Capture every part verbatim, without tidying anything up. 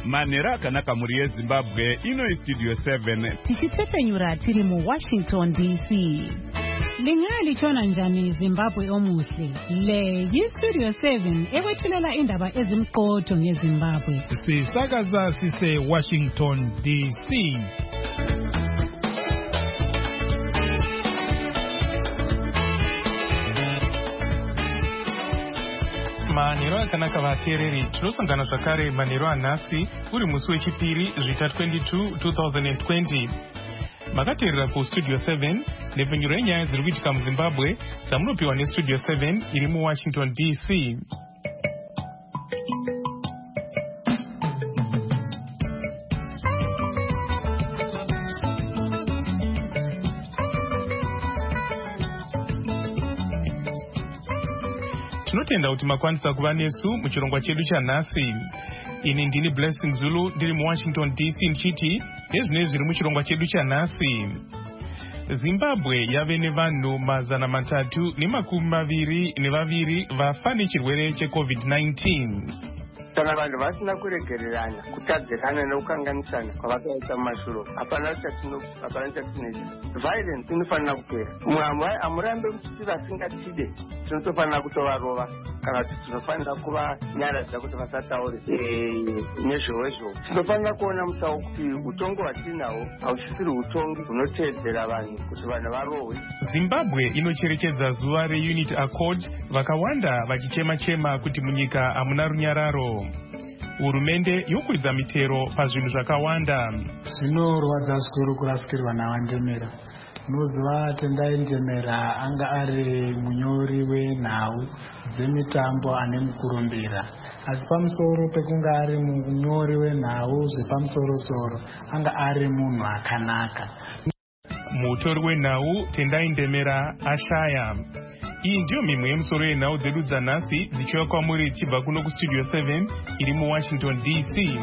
manhero akanaka muri yezimbabwe. Ino Studio seven tichitepfenyura tiri muWashington D C. Lingaya lichona njani Zimbabwe omuhle. Le yiStudio seven ekwethulela indaba ezimqotho ngeZimbabwe. Sisakaza sise Washington D C. Manhero akanaka vateereri, tinosangana zvakare manhero anhasi uri musi wechipiri zvita twenty-two two thousand twenty. Makateerera kuStudio seven nepfenyuro yenyaya dziri kuitika muZimbabwe dzamunopiwa neStudio seven iri muWashington D C. Tinotenda kuti makwanisa kuva nesu muchirongwa chedu chanhasi. Ini ndini Blessing Zulu ndiri muWashington D C ndichiti nezvine zviri muchirongwa chedu chanhasi. Zimbabwe yave nevanhu mazana matatu nemakumi maviri nevaviri vafa nechirwere cheCovid nineteen. Kana vanhu vasina kuregererana kutadzirana nekukanganisana kwavakaita mumashure hapana chatinoita. Violence inofanira kupera. Mwamwai amurambe kuti vasingatide tinotofanira kutovarova kana kuti tinofanira kuvanyaradza kuti vasataure nezvowezvo. Tinofanira kuona musawo kuti utongo hwatinahwo hauchisiri utongi hunoteedzera vanhu kuti vanhu varohwe. Zimbabwe inocherechedza zuva reUnity Accord, vakawanda vachichema-chema kuti munyika hamuna runyararo. Hurumende yokwidza mitero pazvinhu zvakawanda. Zvinorwadza zvikuru kurasikirwa navanjemera. Unoziva Tendai Njemera anga ari munyori wenhau dzemitambo ane mukurumbira. Asi pamusoro pekunga ari munyori wenhau zvepamusoro-soro anga ari munhu akanaka. Mutori wenhau Tendai Njemera ashaya. Iyi ndiyo mimwe yemusoro yenhau dzedu dzanhasi dzichiuya kwamuri chibva kuno kuStudio seven iri muWashington D C.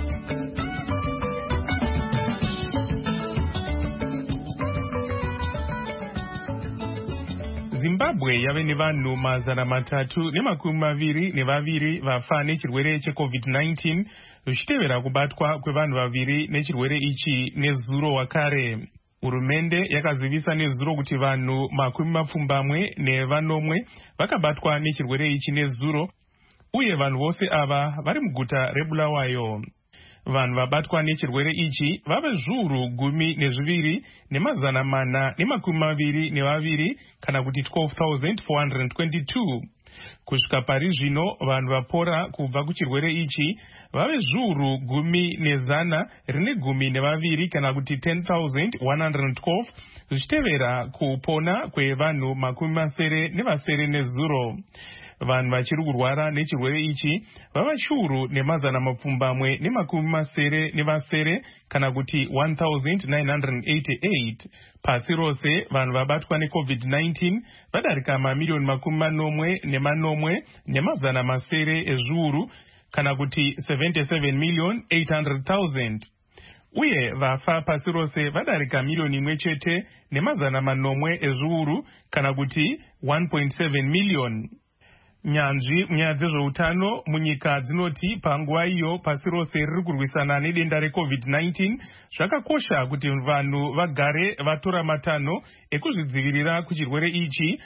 Zimbabwe yave nevanhu mazana matatu nemakumi maviri nevaviri vafa nechirwere cheCovid nineteen zvichitevera kubatwa kwevanhu vaviri nechirwere ichi nezuro wakare. Hurumende yakazivisa nezuro kuti vanhu makumi mapfumbamwe nevanomwe vakabatwa nechirwere ichi nezuro, uye vanhu vose ava vari muguta reBulawayo. Vanhu vabatwa nechirwere ichi vave zviuru gumi nezviviri nemazana mana nemakumi maviri nevaviri kana kuti twelve thousand four hundred twenty-two. Kusvika pari zvino vanhu vapora kubva kuchirwere ichi vave zviuru gumi nezana rine gumi nevaviri kana kuti ten thousand one hundred twelve zvichitevera kupona kwevanhu makumi masere nevasere nezuro. Vanhu vachiri kurwara nechirwere ichi vava chiuru nemazana mapfumbamwe nemakumi masere nevasere kana kuti one thousand nine hundred eighty-eight. Pasi rose vanhu vabatwa neCovid nineteen vadarika mamiliyoni makumi manomwe nemanomwe nemazana masere ezviuru kana kuti seventy-seven million eight hundred thousand. Uye vafa pasi rose vadarika miliyoni imwe chete nemazana manomwe ezviuru kana kuti one point seven million. Nyanzvi munyaya dzezveutano munyika dzinoti panguva iyo pasi rose riri kurwisana nedenda reCovid nineteen zvakakosha kuti vanhu vagare vatora matanho ekuzvidzivirira kuchirwere ichi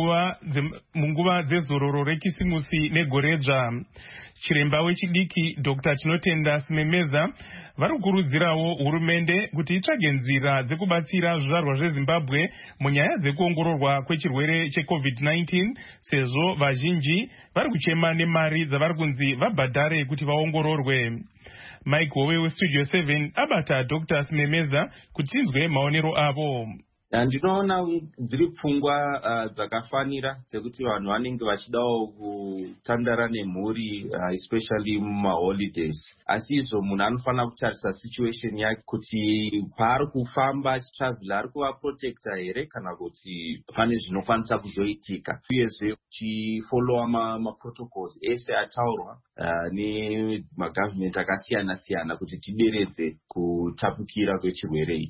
munguva dzezororo rekisimusi negoredzva. Chiremba wechidiki Doctor Tinotenda Simemeza vari kukurudzirawo hurumende kuti itsvage nzira dzekubatsira zvizvarwa zveZimbabwe munyaya dzekuongororwa kwechirwere cheCovid nineteen sezvo vazhinji vari kuchema nemari dzavari kunzi vabhadhare kuti vaongororwe. Mike Howe weStudio seven abata Doctor Simemeza kuti tinzwe maonero avo. Ndinoona dziri pfungwa uh, dzakafanira dzekuti vanhu vanenge vachidawo kutandara nemhuri uh, especially mumaholidays. Asi izvo munhu anofanira kutarisa situation yake kuti paari kufamba achitravela ari kuva protector here kana kuti pane zvinokwanisa kuzoitika. Uyezve kuchifollowa maprotocols ese ataurwa uh, nemagovernment akasiyana siyana kuti tideredze kutapukira kwechirwere ichi.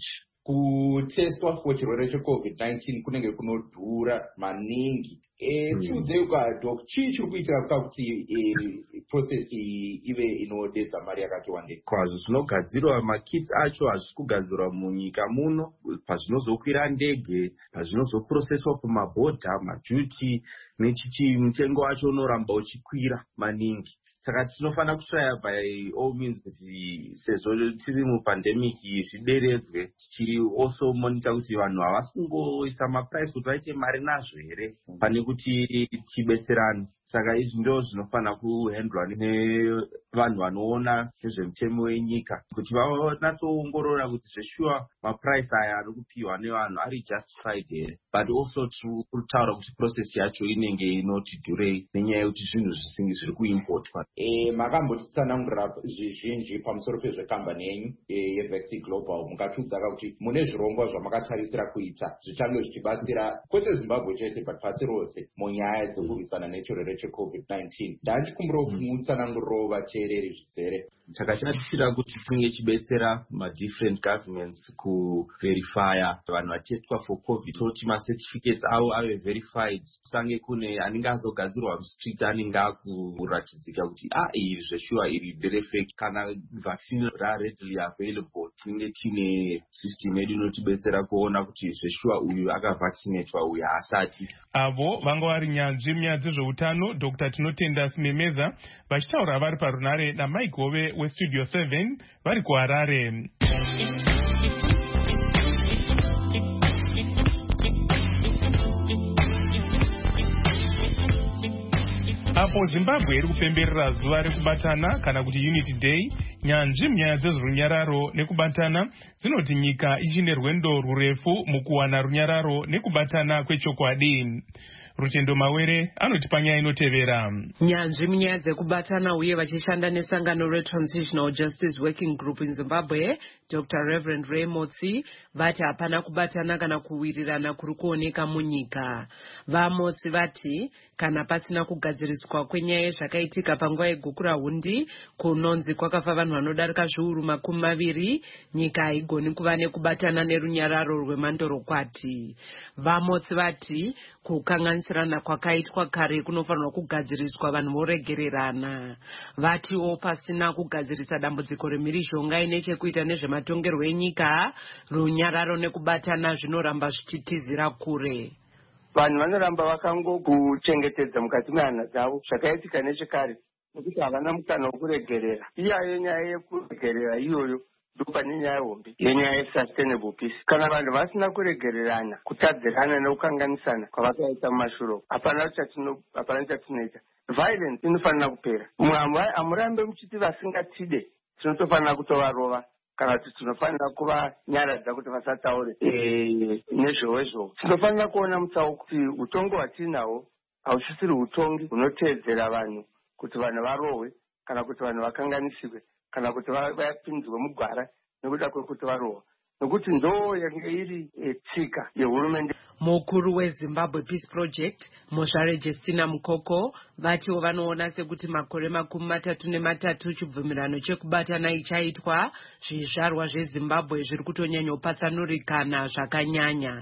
kutestwa for chirwere checovid nineteen kunenge kunodhura maningi. Tiudzei ukadok chii chiri kuitira kuti process iyi ive inodedza mari yakati wandei? Kwazvo zvinogadzirwa makits acho hazvisi kugadzirwa munyika muno, pazvinozokwira ndege, pazvinozoprocesswa pamabhodha, maduty nechichi, mutengo wacho unoramba uchikwira maningi. Saka tinofanira kutraya by all means kuti sezvo tiri mupandemic zvideredzwe, tichiri also monitor kuti vanhu havasi kungoisa maprice kuti vaite mari nazvo here pane kuti tibetserane. Saka izvi ndo zvinofanira kuhandlwa nevanhu vanoona nezvemutemo wenyika kuti vanatsoongorora kuti zveshuwa maprice aya ari kupiwa nevanhu ari justified here, but also kutaura kuti process yacho inenge inoti dhurei nenyaya yekuti zvinhu zvisingi zviri kuimportwa. Makambotitsanangurira zvizhinji pamusoro pezvekambani yenyu yeVaxi Global, mukatiudzaka kuti mune zvirongwa zvamakatarisira kuita zvichange zvichibatsira kwete Zimbabwe chete but pasi rose munyaya dzekurwisana nechirwere checovid nineteen. Ndachikumbira kuti mutsananguriro vateereri zvizere. Takatarisa kuti tinge chibetsera madifferent governments kuverifya vanhu vatestwa for covid kuti macertificates avo ave verified, kusange kune anenge azogadzirwa mustreet anenge akuratidzika kuti ah iri zveshuwa iri ndere fake. Kana vaccine ra readily available, tinenge tine system yedu inotibetsera kuona kuti zveshuwa uyu akavaccinatwa uyu haasati. Avo vanga vari nyanzvi munyaya dzezveutano Doctor Tinotenda Simemeza vachitaura vari parunare naMike Hove weStudio seven vari kuHarare. Apo Zimbabwe iri kupemberera zuva rekubatana kana kuti Unity Day, nyanzvi munyaya dzezverunyararo nekubatana dzinoti nyika ichine rwendo rurefu mukuwana runyararo nekubatana kwechokwadi. Rutendo Mawere anoti panyaya inotevera. Nyanzvi munyaya dzekubatana uye vachishanda nesangano reTransitional Justice Working Group in Zimbabwe, Doctor Reverend Ray Motsi vati hapana kubatana kana kuwirirana kuri kuoneka munyika. VaMotsi vati kana pasina kugadziriswa kwenyaya yezvakaitika panguva yegukura hundi kunonzi kwakafa vanhu vanodarika zviuru makumi maviri, nyika haigoni kuva nekubatana nerunyararo rwemandorokwati. VaMotsi vati kukanganisirana kwakaitwa kare kunofanirwa kugadziriswa vanhu voregererana. Vatiwo pasina kugadzirisa dambudziko remhirizhonga ine chekuita nezvematongerwo enyika, runyararo nekubatana zvinoramba zvichitizira kure. Vanhu vanoramba vakangokuchengetedza mukati mehana dzavo zvakaitika nechekare nekuti havana mukana wekuregerera. Iyayo nyaya yekuregerera iyoyo ndopane nyaya hombe yenyaya yesustainable peace. Kana vanhu vasina kuregererana, kutadzirana nekukanganisana kwavakaita mumashure, hapana chatinoita. Violence inofanira kupera. Hamurambe muchiti vasingatide tinotofanira kutovarova kana kuti tinofanira kuvanyaradza kuti vasataure nezvowezvo. Tinofanira kuona mutsauko kuti utongi hwatinahwo hausisiri utongi hunoteedzera vanhu kuti vanhu varohwe kana kuti vanhu vakanganisirwe kana kuti vapinzwe mugwara nekuda kwekuti varohwa, nokuti ndo yange iri tsika yehurumende. Mukuru weZimbabwe Peace Project Mozvare Justina Mukoko vatiwo vanoona sekuti makore makumi matatu nematatu chibvumirano chekubatana ichaitwa, zvizvarwa zveZimbabwe zviri kutonyanyopatsanurikana zvakanyanya.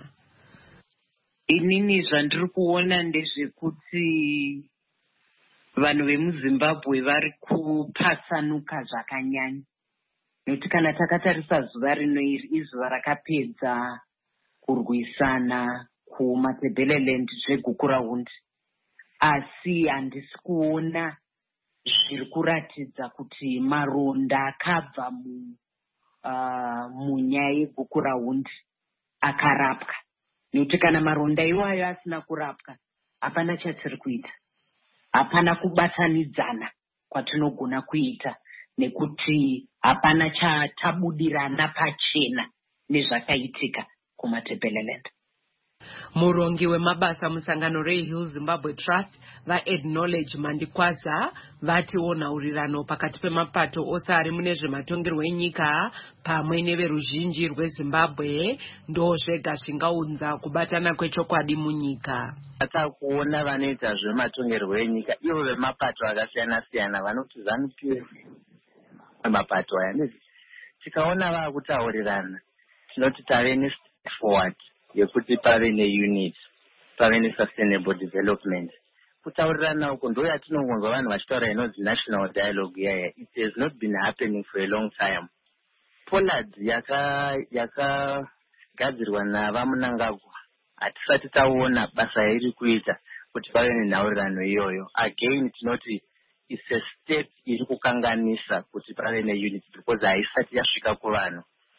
Inini zvandiri kuona ndezvekuti vanhu vemuZimbabwe vari kupatsanuka zvakanyanya, nekuti kana takatarisa zuva rino iri izuva rakapedza kurwisana kumaTebeleland zveGukurahundi, asi handisi kuona zviri kuratidza kuti maronda akabva mu uh, munyaya yeGukurahundi akarapwa, nekuti kana maronda iwayo asina kurapwa hapana chatiri kuita, hapana kubatanidzana kwatinogona kuita, nekuti hapana chatabudirana pachena nezvakaitika kumaTebeleland. Murongi wemabasa musangano reHill Zimbabwe Trust vaAcknowledge Mandikwaza vatiwo nhaurirano pakati pemapato ose ari mune zvematongerwo enyika pamwe neveruzhinji rweZimbabwe ndo zvega zvingaunza kubatana kwechokwadi munyika. Atakuona vanoita zvematongerwo enyika ivo vemapato akasiyana siyana vanoti ZANU-PF mapato aya tikaona vakutaurirana tinoti tave nestep forward yekuti pave neunit, pave nesustainable development. Kutaurirana uko ndo yatinongonzwa vanhu vachitaura inonzi national dialogue yaya. It has not been happening for a long time. Pollard yaka yakagadzirwa navaMnangagwa hatisati taona basa iri kuita kuti pave nenhaurirano iyoyo. Again tinoti it's a step iri kukanganisa kuti pave neunit because haisati yasvika kuvanhu.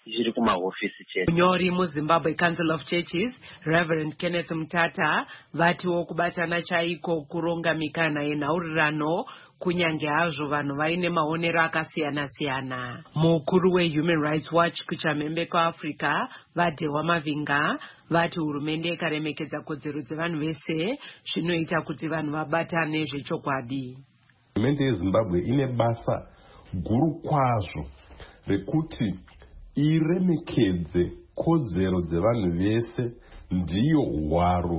Munyori muZimbabwe Council of Churches, Reverend Kenneth Mutata, vatiwo kubatana chaiko kuronga mikana yenhaurirano kunyange hazvo vanhu vaine maonero akasiyana-siyana. Mukuru weHuman Rights Watch kuchamhembe kwaAfrica, Vadhewa Mavinga, vati hurumende ikaremekedza kodzero dzevanhu vese zvinoita kuti vanhu vabatane zvechokwadi. Hurumende yeZimbabwe ine basa guru kwazvo rekuti iremekedze kodzero dzevanhu vese, ndiyo hwaro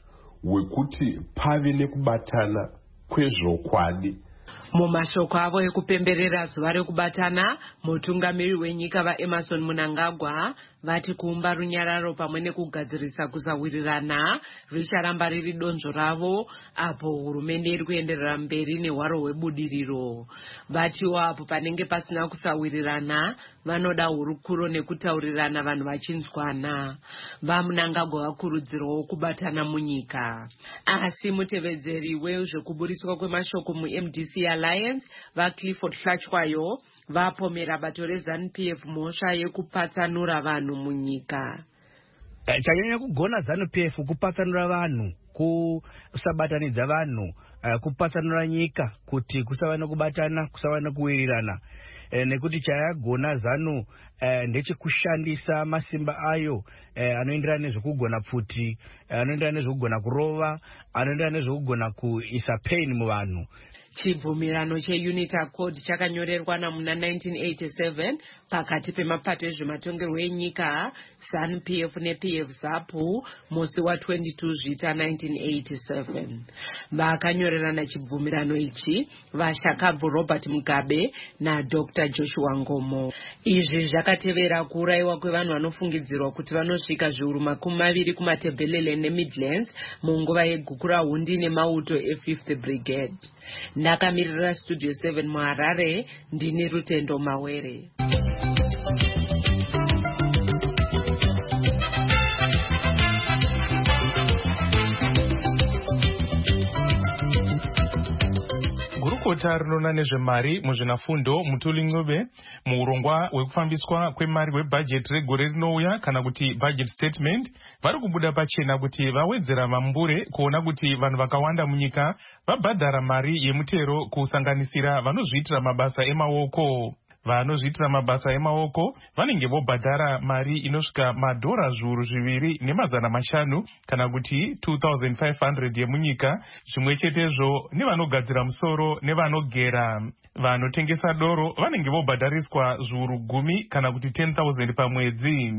hwekuti pave nekubatana kwezvokwadi. Mumashoko avo ekupemberera zuva rekubatana, mutungamiri wenyika vaEmmerson Mnangagwa vati kuumba runyararo pamwe nekugadzirisa kusawirirana richaramba riri donzvo ravo apo hurumende iri kuenderera mberi nehwaro hwebudiriro. Vatiwo apo panenge pasina kusawirirana vanoda hurukuro nekutaurirana vanhu vachinzwana. VaMnangagwa vakurudzirwawo kubatana munyika. Asi mutevedzeri wezvekuburiswa kwemashoko muM D C Alliance vaClifford Hlachwayo vapomera bato reZANU P F mhosva yekupatsanura vanhu munyika. Chanyanya kugona ZANU P F kupatsanura vanhu, kusabatanidza vanhu, kupatsanura nyika kuti kusava nokubatana, kusava nokuwirirana. E, nekuti chayagona ZANU e, ndechekushandisa masimba ayo e, anoenderana nezvekugona pfuti, e, anoenderana nezvekugona kurova, anoenderana nezvekugona kuisa pain muvanhu. Chibvumirano cheUNIT Accord chakanyorerwa namuna nineteen eighty-seven pakati pemapato ezvematongerwo enyika ZANU P F neP F ZAPU musi wa-twenty-two Zvita nineteen eighty-seven. Vakanyorerana chibvumirano ichi vaShakabvu Robert Mugabe naDr Joshua Ngomo. Izvi zvakatevera kuurayiwa kwevanhu vanofungidzirwa kuti vanosvika zviuru makumi maviri kumatebhelele neMidlands munguva yegukura hundi nemauto e-fifth Brigade. Ndakamirira Studio seven muHarare, ndini Rutendo Mawere. Gurukota rinona nezvemari muzvinafundo Mutuli Ncube muurongwa hwekufambiswa kwemari webhajeti regore rinouya kana kuti budget statement vari kubuda pachena kuti vawedzera mambure kuona kuti vanhu vakawanda munyika vabhadhara mari yemutero kusanganisira vanozviitira mabasa emaoko. Vanozviitira mabasa emaoko vanenge vobhadhara mari inosvika madhora zviuru zviviri nemazana mashanu kana kuti two thousand five hundred yemunyika, zvimwe chetezvo nevanogadzira musoro nevanogera. Vanotengesa doro vanenge vobhadhariswa zviuru gumi kana kuti ten thousand pamwedzi.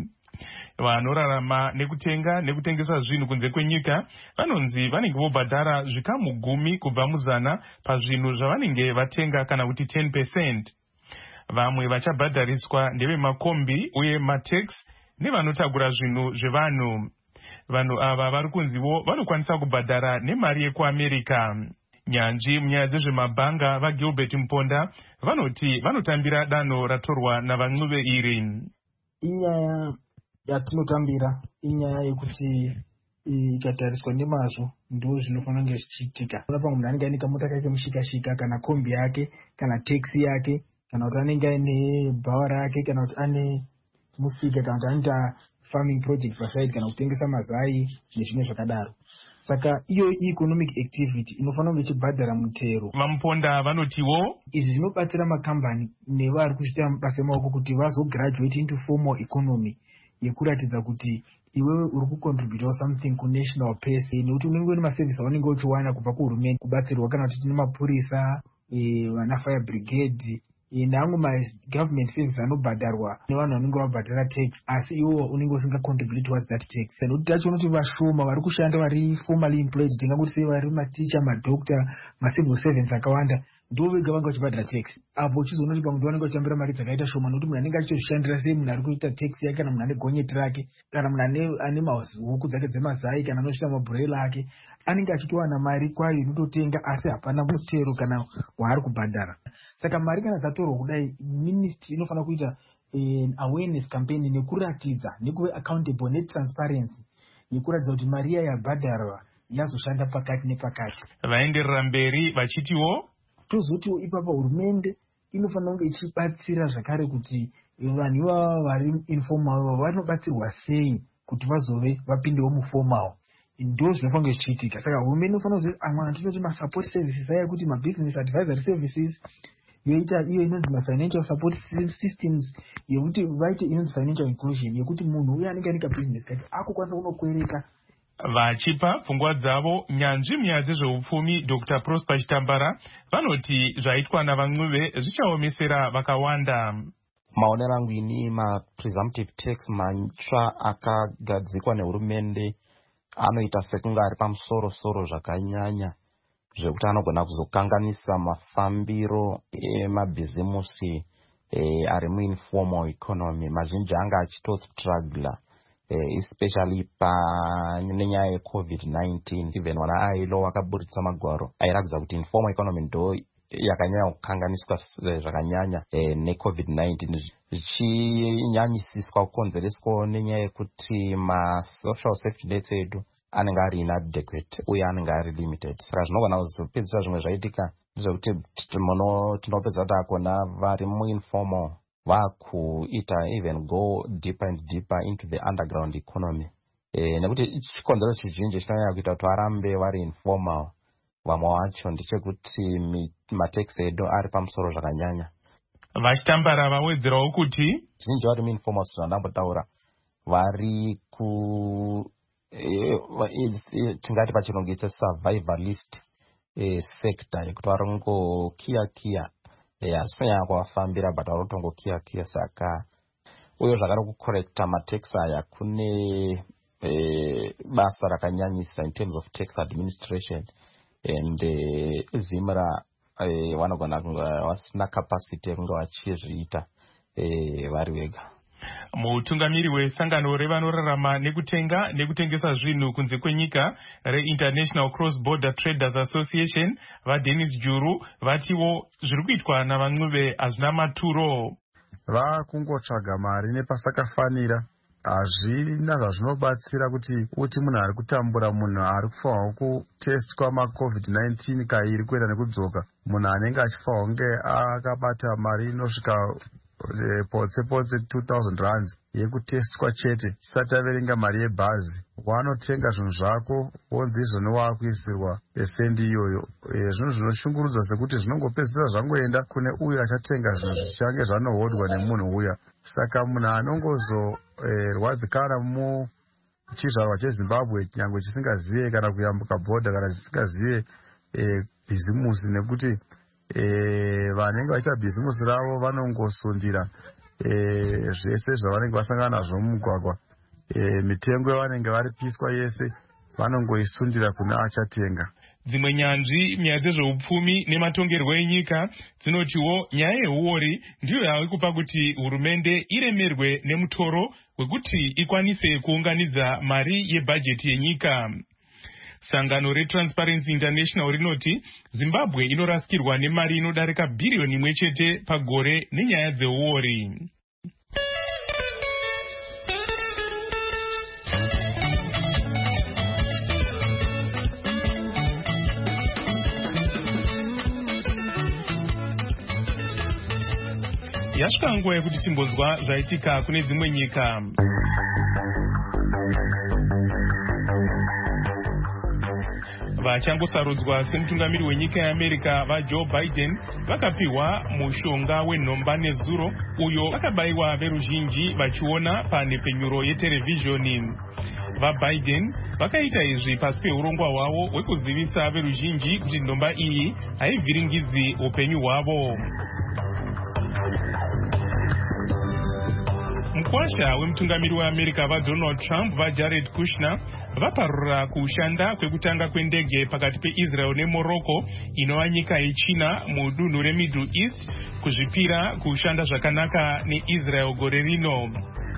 Vanorarama nekutenga nekutengesa zvinhu kunze kwenyika vanonzi vanenge vobhadhara zvikamu gumi kubva muzana pazvinhu zvavanenge vatenga kana kuti ten percent. Vamwe vachabhadhariswa ndevemakombi uye matex nevanotagura zvinhu zvevanhu. Vanhu ava vari kunziwo vanokwanisa kubhadhara nemari yekuAmerica. Nyanzvi munyaya dzezvemabhanga vaGilbert Mponda vanoti vanotambira danho ratorwa navaNcube iri. Inyaya yatinotambira inyaya yekuti ikatariswa nemazvo ndo zvinofanira kunge zvichiitika. Pamwe munhu anenge aine kamota kake mushika-shika kana kombi yake kana taxi yake kana kuti anenge aine bhawa rake kana kuti ane musika kana kuti anoita farming project paside kana kutengesa mazai nezvimwe zvakadaro. Saka iyo economic activity inofanira kunge ichibhadhara mutero. Vamponda vanotiwo izvi zvinobatsira makambani nevari kuchita mabasa emaoko kuti vazograduate into formal economy yekuratidza kuti iwewe uri kucontribute something kunational pace, nekuti unenge une maservice aunenge uchiwana kubva kuhurumende kubatsirwa kana kuti tine mapurisa, vana fire brigade neamwe ma-government services anobhadharwa nevanhu vanenge vabhadhara tax, asi iwo unenge usingacontribute towards that tax. Nekuti tachiona kuti vashoma vari kushanda vari formally employed, tingakuti sei vari maticha, madoctor, macivil servants akawanda ndo vega vanga vachibhadhara tax. Apo uchizoona kuti pamwe vanenge vachitambira mari dzakaita shoma nokuti munhu anenge achitozvishandira sei munhu ari kuita tax yake, kana munhu ane gonyeti rake, kana munhu ane huku dzake dzemazai, kana anosvita mabhurela ake, anenge achitowana mari kwayo inototenga asi hapana mutero kana waari kubhadhara. Saka mari kana dzatorwa kudai, ministry inofanira kuita awareness campaign nekuratidza nekuve accountable netransparency nekuratidza kuti mari iya yabhadharwa yazoshanda pakati nepakati. Vaenderera mberi vachitiwo tozotiwo ipapo hurumende inofanira kunge ichibatsira zvakare kuti vanhu ivava vari informal vanobatsirwa sei kuti vazove vapindewo muformal. Ndo zvinofanira kunge zvichiitika. Saka hurumende inofanira kuziva amwe anototi masupport services aya kuti mabusiness advisory services yoita iyo inonzi mafinancial support systems yekuti vaite inonzi financial inclusion yekuti munhu uye anenge anika business kati akukwanisa kunokwereka. Vachipa pfungwa dzavo nyanzvi munyaya dzezveupfumi Doctor Prosper Chitambara vanoti zvaitwa navamwe zvichaomesera vakawanda. Maonero angu ini ma-presumptive tax matsva akagadzikwa nehurumende anoita sekunge ari pamusoro-soro zvakanyanya zvekuti anogona kuzokanganisa mafambiro emabhizimusi ari muinformal economy. Mazhinji anga achitostrugla especially nenyaya yecovid nineteen. Even wana ailo akaburitsa magwaro airatidza kuti informal economy ndo yakanyanya kukanganiswa zvakanyanya necovid nineteen, zvichinyanyisiswa kukonzereswa nenyaya yekuti masocial safety nets edu anenge ari inadequate uye anenge ari limited. Saka zvinogona kuzopedzisa zvimwe zvaitika ndezvekuti tinopedza kuti akona vari muinformal vakuita even go deeper and deeper into the underground economy. E, nekuti chikonzero chizhinji chinonyanya kuita kuti varambe vari informal vamwe vacho ndechekuti matax edu ari pamusoro zvakanyanya. Vachitambara vawedzerawo kuti zhinji vari muinformal zvandambotaura vari ku tingati pachirungu it's a survivalist sector yekuti varongokiya kiya asonyanya kuvafambira but varotongokiya kiya. Saka uye zvakare kucorrecta matax aya kune basa rakanyanyisa in terms of tax administration and zimra vanogona kunge vasina capacity yekunge vachizviita vari vega. Mutungamiri wesangano revanorarama nekutenga nekutengesa zvinhu kunze kwenyika reInternational Cross Border Traders Association vaDennis Juru vatiwo zviri kuitwa navamwe hazvina maturo. Vakungotsvaga mari nepasakafanira, hazvina zvazvinobatsira kuti uti munhu ari kutambura, munhu ari kufanirwa kutestwa macovid nineteen kairi kuenda nekudzoka, munhu anenge achifanirwa kunge akabata mari inosvika potse potse two thousand rands yekutestwa chete chisati averenga mari yebhazi. Wanotenga zvinhu zvako wonzi izvoni waakuisirwa pesendi iyoyo. Zvinhu zvinoshungurudza sekuti zvinongopedzisira zvangoenda kune uyo achatenga zvinhu zvichange zvanohodwa nemunhu uya. Saka munhu anongozorwadzikana mu chizvarwa cheZimbabwe nyangwe chisingazive kana kuyambuka bhodha kana chisingazive bhizimusi, nekuti vanenge vaita bhizimusi ravo vanongosundira zvese zvavanenge vasangana nazvo mumugwagwa. Mitengo yavanenge varipiswa yese vanongoisundira kuna achatenga. Dzimwe nyanzvi nyaya dzezveupfumi nematongerwo enyika dzinotiwo nyaya yehuori ndiyo yave kupa kuti hurumende iremerwe nemutoro wekuti ikwanise kuunganidza mari yebhajeti yenyika. Sangano reTransparency International rinoti Zimbabwe inorasikirwa nemari inodarika bhiriyoni imwe chete pagore nenyaya dzeuori. Yasvika nguva yekuti timbonzwa zvaitika kune dzimwe nyika. Vachangosarudzwa semutungamiri wenyika yeAmerica vaJoe Biden vakapiwa mushonga wenhomba nezuro uyo vakabayiwa veruzhinji vachiona panhepfenyuro yeterevhizhoni. VaBiden vakaita izvi pasi peurongwa hwavo hwekuzivisa veruzhinji kuti nhomba iyi haivhiringidzi upenyu hwavo. mukwasha wemutungamiri weamerica vaDonald Trump vaJared Kushner vaparura kushanda kwekutanga kwendege pakati peIsrael neMorocco inova nyika yechina mudunhu reMiddle East kuzvipira kushanda zvakanaka neIsrael gore rino.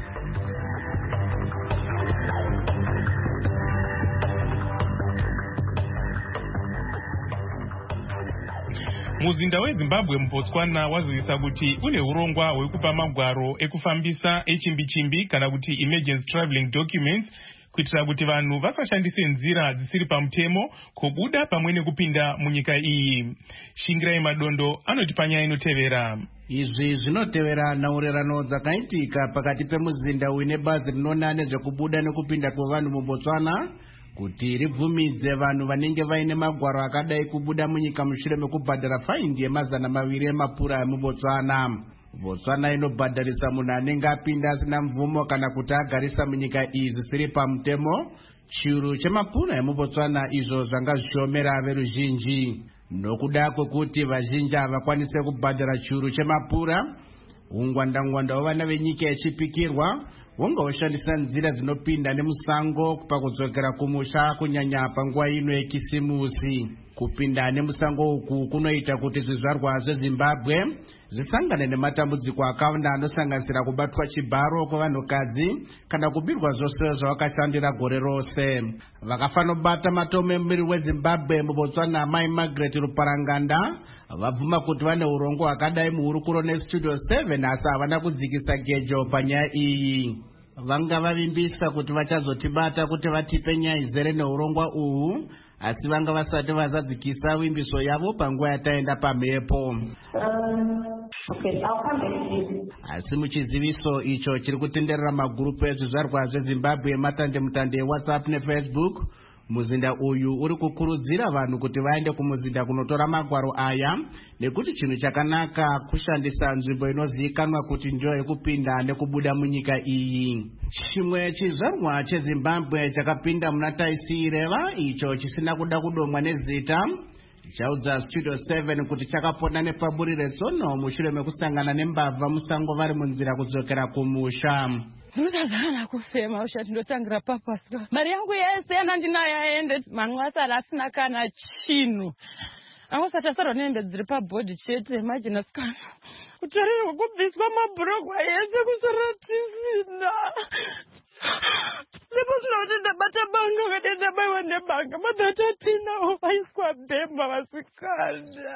Muzinda weZimbabwe muBotswana wazivisa kuti une urongwa hwekupa magwaro ekufambisa echimbi-chimbi kana kuti emergency traveling documents kuitira kuti vanhu vasashandise nzira dzisiri pamutemo kubuda pamwe nekupinda munyika iyi. Shingirai Madondo anoti panyaya inotevera. Izvi zvinotevera nhaurerano dzakaitika pakati pemuzinda uine bazi rinoona nezvekubuda nekupinda kwevanhu muBotswana kuti ribvumidze vanhu vanenge vaine magwaro akadai kubuda munyika mushure mekubhadhara faindi yemazana maviri emapura emuBotswana. Botswana inobhadharisa munhu anenge apinda asina mvumo kana kuti agarisa munyika iyi zvisiri pamutemo chiuru chemapura emuBotswana, izvo zvanga zvichiomera veruzhinji. Nokuda kwekuti vazhinji havakwanise kubhadhara chiuru chemapura, ungwanda-ngwanda hwevana venyika yechipikirwa wonga ushandisa nzira dzinopinda nemusango pakudzokera kumusha kunyanya panguva ino yekisimusi. Kupinda nemusango uku kunoita kuti zvizvarwa zveZimbabwe zvisangane nematambudziko akawanda anosanganisira kubatwa chibharo kwevanhukadzi kana kubirwa zvose zvavakashandira gore rose. Vakafanobata matome mumiri weZimbabwe muBotswana Mai Margaret Ruparanganda vabvuma kuti vane urongo hwakadai muhurukuro neStudio seven asi havana kudzikisa gejo panyaya iyi. Vanga vavimbisa kuti vachazotibata kuti vatipe nyaya izere neurongwa uhu, asi vanga vasati vazadzikisa wimbiso yavo panguva yataenda pamhepo. Um, okay, I'll come back. Asi muchiziviso icho chiri kutenderera magurupu ezvizvarwa zveZimbabwe matande mutande eWhatsApp neFacebook, muzinda uyu uri kukurudzira vanhu kuti vaende kumuzinda kunotora magwaro aya nekuti chinhu chakanaka kushandisa nzvimbo inozivikanwa kuti ndiyo yekupinda nekubuda munyika iyi. Chimwe chizvarwa cheZimbabwe chakapinda muna taisi reva icho chisina kuda kudomwa nezita chaudza Studio seven kuti chakapona nepaburi retsono mushure mekusangana nembavha musango vari munzira kudzokera kumusha. Ndozazana kufema ushati ndotangira papasika. Mari yangu yese yandinayo yaende manwasara asina kana chinhu. Angosati asarwa nehembe dziri pabhodhi chete imagine scan. Kutarira kubviswa mabhurugwa yese kusara tisina. Ndipo tinoti ndabata banga kadenda baiwa nebanga madhatatina vaiswa bhemba vasikanda.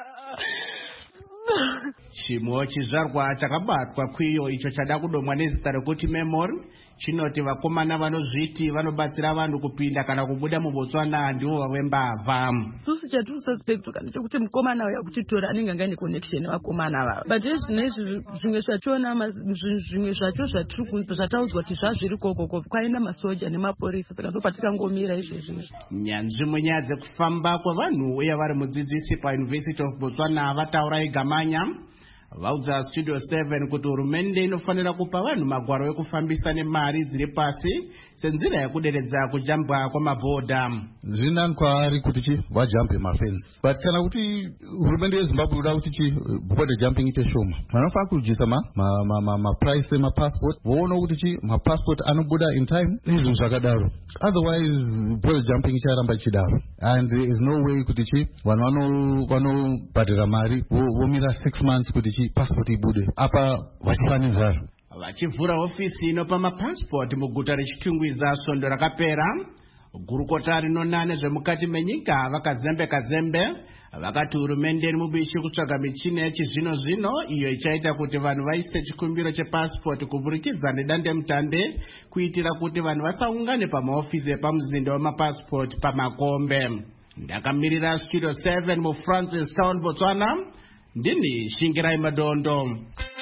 Chimwe chizvarwa chakabatwa kwiyo icho chada kudomwa nezita rekuti Memory chinoti vakomana vanozviti vanobatsira vanhu kupinda kana kubuda muBotswana ndivo vavembavha. Susi chatiri suspect kana kuti mukomana uya kutitora anenge anga ine connection nevakomana vava. But izvinezvi zvimwe zvachona zvimwe zvacho zvatiri zvataudzwa kuti zvazviri kokoko kwaenda masoja nemapurisa saka ndopatikangomira izvezvi. Nyanzvi munyaya dzekufamba kwavanhu uye vari mudzidzisi paUniversity of Botswana vataura igamanya vaudza Studio seven kuti hurumende inofanira kupa vanhu magwaro ekufambisa nemari dziri pasi senzira yekuderedza kujambwa kwamabhodha. Zvinani kwaari kuti chi vajambe mafenzi. But kana kuti hurumende yeZimbabwe inoda kuti chi border jumping ite shoma, vanofana kujisa ma ma ma ma price ema passport voona kuti chi ma passport anobuda in time izvo zvakadaro. Otherwise border jumping icharamba ichidaro and there is no way kuti chi vanhu vano vanobhadhara mari vomira six months kuti chi passport ibude apa vachifanizaro. Vachivhura ofisi inopa mapassport muguta rechitungwiza svondo rakapera, gurukota rinona nezvemukati menyika vakazembeka zembe vakati hurumende iri mubishi kutsvaga michini yechizvino-zvino iyo ichaita kuti vanhu vaise chikumbiro chepassport kuburikidza nedandemutande kuitira kuti vanhu vasaungane pamaofisi epamuzinda wemapassport pamakombe. Ndakamirira Studio seven muFrancis Town, Botswana, ndini Shingirai Madondo.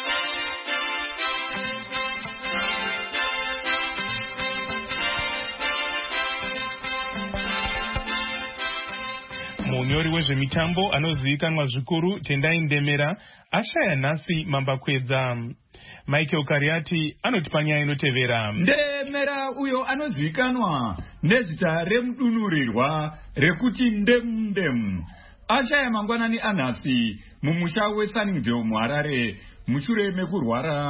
Munyori wezvemitambo anozivikanwa zvikuru Tendai Ndemera ashaya nhasi mambakwedza. Michael Kariati anoti panyaya inotevera. Ndemera uyo anozivikanwa nezita remudunurirwa rekuti Ndemndem ashaya mangwanani anhasi mumusha weSunningdale muHarare mushure mekurwara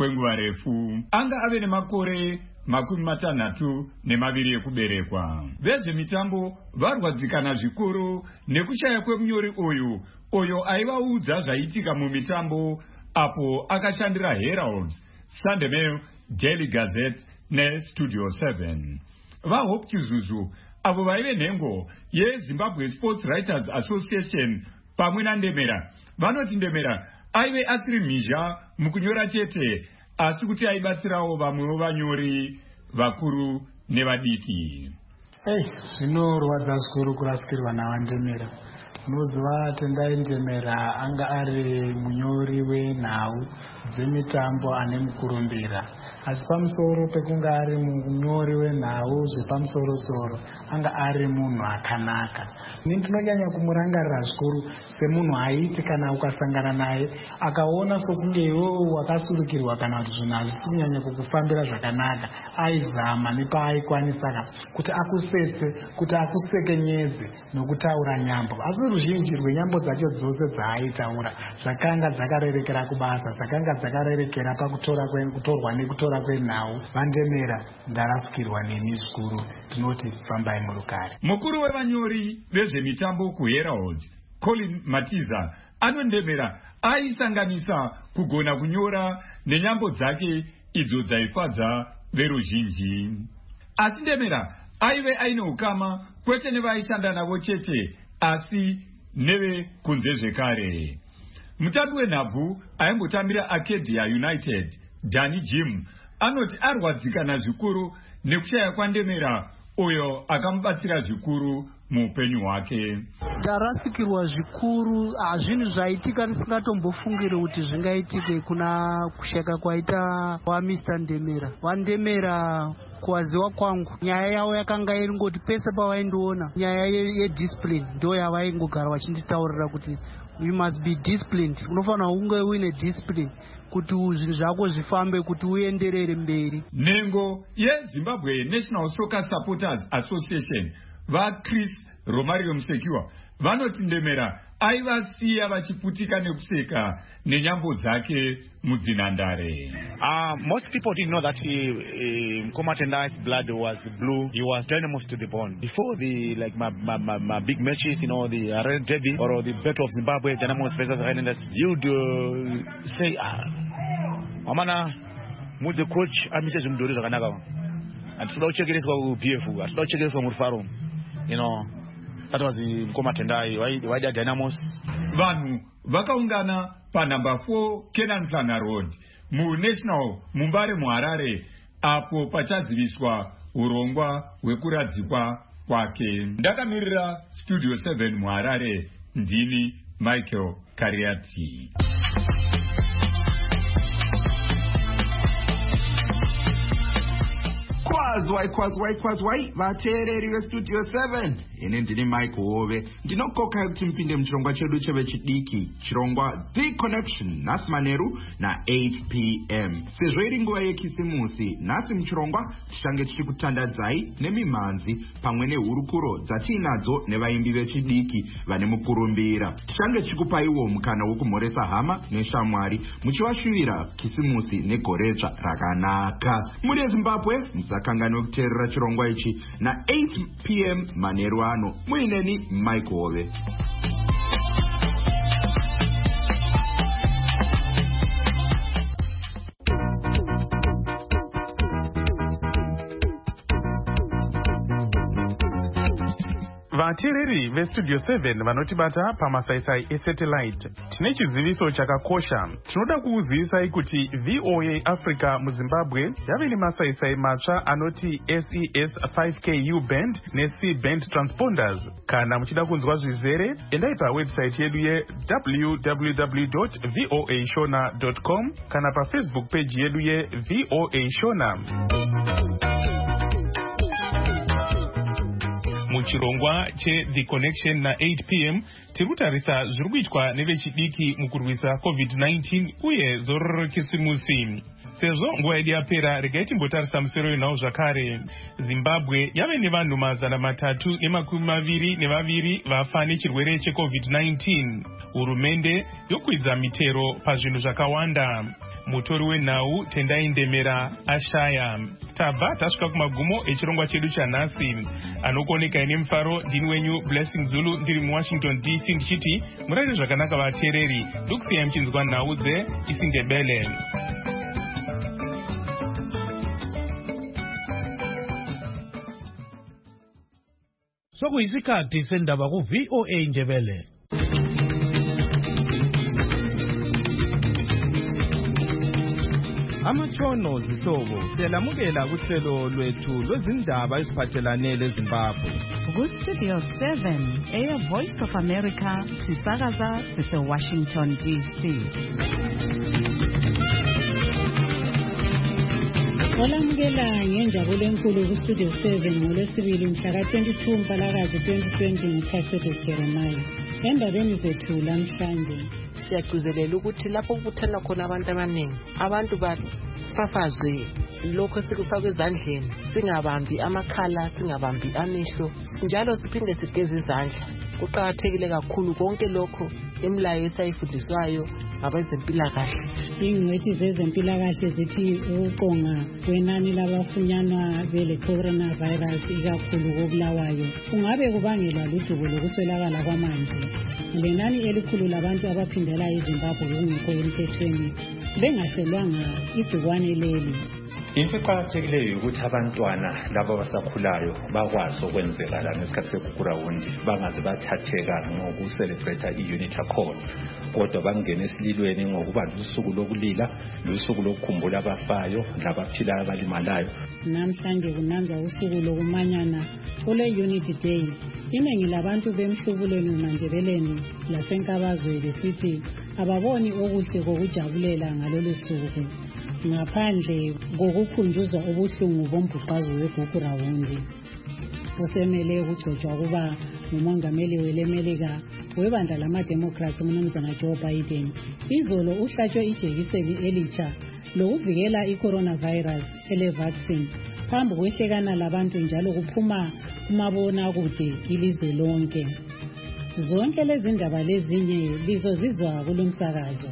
kwenguva refu. Anga ave nemakore makumi matanhatu nemaviri ekuberekwa. Vezvemitambo varwadzikana zvikuru nekushaya kwemunyori uyu uyo aivaudza zvaitika mumitambo apo akashandira Herald, Sunday Mail, Daily Gazette neStudio seven. VaHope Chizuzu avo vaive nhengo yeZimbabwe Sports Writers Association pamwe naNdemera vanoti Ndemera aive asiri mhizha mukunyora chete asi kuti aibatsirawo vamwewo vanyori vakuru nevadiki. Ei, zvinorwadza zvikuru kurasikirwa nawaNdemera. Unoziva tendai Ndemera anga ari munyori wenhau dzemitambo ane mukurumbira. Asi pamusoro pekunga ari munyori wenhau zvepamusoro-soro anga ari munhu akanaka. Ini ndinonyanya kumurangarira zvikuru semunhu aiti kana ukasangana naye akaona sokunge iwewe wakasurukirwa kana kuti zvinhu hazvisi kunyanya kukufambira zvakanaka, aizama nepaaikwanisa kuti akusetse, kuti akusekenyedze nokutaura nyambo. Asi ruzhinji rwenyambo dzacho dzose dzaaitaura zvakanga dzakarerekera kubasa, zvakanga dzakarerekera pakutora kutorwa nekutora kwenhau. VaNdemera ndarasikirwa neni zvikuru, tinoti fambai murukare. Mukuru wevanyori vezvemitambo kuHerald, Colin Matiza, anoNdemera aisanganisa kugona kunyora nenyambo dzake idzo dzaifadza veruzhinji. Asi Ndemera aive aine ukama kwete nevaishanda navo chete asi nevekunze zvekare. Mutambi wenhabvu aimbotambira Arcadia United, Danny Jim, anoti arwadzikana zvikuru nekushaya kwaNdemera uyo akamubatsira zvikuru muupenyu hwake. Ndarasikirwa zvikuru, hazvinhu zvaitika ndisingatombofungire kuti zvingaitike kuna kusheka kwaita waMr Ndemera. WaNdemera kuwaziwa kwangu nyaya yavo yakanga iri ngoti pese pavaindoona nyaya yediscipline ndo yavaingogara vachinditaurira kuti you must be disciplined, unofanira unge uine discipline kuti zvinhu zvako zvifambe, kuti uenderere mberi. Nhengo yeZimbabwe National Soccer Supporters Association vaChris Romario Musekiwa vanoti Ndemera aivasiya vachiputika nekuseka nenyambo dzake mudzinhandare. Uh, most people didn't know that Mkoma Tendai's blood was blue. He was dynamos to the bone. Before the like my, my, my, my big matches, you know, the Red Derby or the Battle of Zimbabwe, Dynamos versus Highlanders, you'd uh, say, ah, Amana, who's the coach? I'm Missus Mdori Zaganaka. And so check it for B F U. I still check it for Murfarum. You know, that was the Mkoma Tendai. Why, why the Dynamos? Vanhu vakaungana pa number four Kenan Plana Road mu National Mumbare muHarare apo pachaziviswa urongwa hwekuradzikwa kwake. Ndakamirira Studio seven muHarare, ndini Michael Kariati. Kwazwai kwazwai kwazwai vateereri veStudio seven, ine ndini Mike Hove. Ndinokoka kuti mpinde muchirongwa chedu chevechidiki, chirongwa The Connection, nhasi manheru na eight p m Sezvo iri nguva yekisimusi, nhasi muchirongwa tichange tichikutandadzai nemimhanzi pamwe nehurukuro dzatiinadzo nevaimbi vechidiki vane mukurumbira. Tichange tichikupaiwo mukana wokumhoresa hama neshamwari muchivashuvira kisimusi negoredzva rakanaka. Muri yeZimbabwe musakanganwe kuteerera chirongwa ichi na eight p m manheru ano. Muineni Mike Hove. Vateereri veStudio seven vanotibata pamasaisai esatellite, tine chiziviso chakakosha. Tinoda kukuzivisai kuti V O A Africa muZimbabwe yave nemasaisai matsva anoti S E S five K U band neC band transponders. Kana muchida kunzwa zvizere, endai pawebsite yedu ye w w w dot voa shona dot com kana paFacebook page yedu ye V O A Shona. Muchirongwa che The Connection na eight p m tikutarisa zviri kuitwa nevechidiki mukurwisa covid nineteen uye zororo kisimusi. Sezvo nguva yedu yapera, regai timbotarisa musoro wenhau zvakare. Zimbabwe yave nevanhu mazana matatu nemakumi maviri nevaviri vafa nechirwere checovid nineteen. Hurumende yokwidza mitero pazvinhu zvakawanda. mutori wenhau Tendai Ndemera ashaya. Tabva tasvika kumagumo echirongwa chedu chanhasi. Anokuoneka ine mufaro ndini wenyu Blessing Zulu ndiri muWashington D C ndichiti murayire zvakanaka vateereri. Ndokusiyai muchinzwa nhau dzeIsindebele. Sokuyisikhathi sendaba ku-V O A Ndebele. Amatshono zihlobo siyalamukela kuhlelo lwethu lwezindaba eziphathelane leZimbabwe. Ku-Studio seven, Air Voice of America, sisakaza sise-Washington D C. Olamukela ngenjabulo enkulu ku-Studio seven ngolwesibili mhla ka-twenty-two Mpalakazi twenty twenty ngiphasethi Jeremiah. Endabeni zethu lamhlanje siyagcizelela ukuthi lapho kubuthana khona abantu abaningi, abantu bafafazwe lokho esikufaka ezandleni, singabambi amakhala, singabambi amehlo, njalo siphinde sigeze izandla. Kuqakathekile kakhulu konke lokho emlayo esayifundiswayo abezempilakahle. Ingcwethi zezempilakahle zithi ukuqonga kwenani labafunyanwa bele coronavirus ikakhulu kobulawayo kungabe kubangelwa ludubo lokuswelakala kwamanzi. Lenani elikhulu labantu abaphindela eZimbabwe kungekho emthethweni bengahlelwanga igciwane leli. Into eqakathekileyo ukuthi abantwana labo abasakhulayo bakwazi okwenzeka la ngesikhathi sekugrawundi, bangaze bathatheka ngokucelebrate i-unity accord, kodwa bangene esililweni ngokuba lusuku lokulila, lusuku lokukhumbula abafayo labaphilayo abalimalayo. Namhlanje kunanzwa usuku lokumanyana ole Unity Day. Iningi labantu bemhlubulweni uMandebeleni lasenkabazwe besithi ababoni okuhle kokujabulela ngalolu suku ngaphandle kokukhunjuzwa ubuhlungu bombhuqazo weGugurawundi. Osemele ukugcotshwa kuba ngumongameli welemelika webandla lama-Democrats uMnumzana Joe Biden izolo uhlatshwe ijekiseni elitsha lokuvikela i-coronavirus ele-vaccine phambi kwehlekana labantu njalo kuphuma kumabona kude ilizwe lonke. Zonke lezi ndaba lezinye lizozizwa kulomsakazo.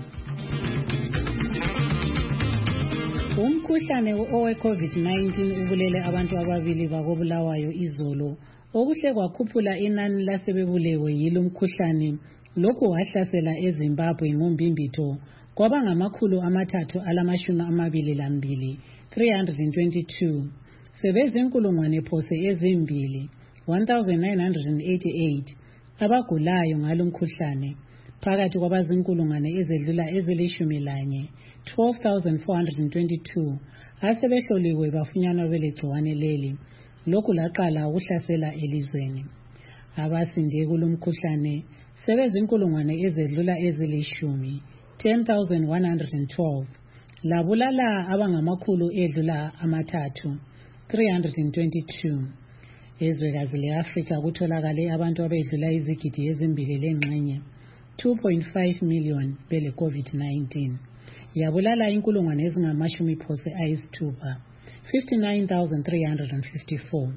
Umkhuhlane owe-COVID nineteen ubulele abantu ababili bakobulawayo izolo. Okuhle kwakhuphula inani lasebebulewe yilo mkhuhlane. Lokhu wahlasela eZimbabwe ngombimbitho kwaba ngamakhulu amathathu alamashumi amabili lambili, three hundred twenty-two. Sebezinkulungwane phose ezimbili, one thousand nine hundred eighty-eight. Abagulayo ngalo mkhuhlane. Phakathi kwabazinkulungwane ezedlula ezilishumi lanye, twelve thousand four hundred twenty-two. Asebehloliwe bafunyanwa belegciwane leli. Lokhu laqala ukuhlasela elizweni. Abasinde kulomkhuhlane sebezinkulungwane ezedlula ezilishumi, ten thousand one hundred twelve. Labulala abangamakhulu edlula amathathu, three hundred twenty-two. Ezwekazi leAfrika kutholakale abantu abedlula izigidi ezimbili lengxenye, two point five million bele COVID nineteen. Yabulala inkulungwane ezingamashumi phose ayisithupha, fifty-nine thousand three hundred fifty-four.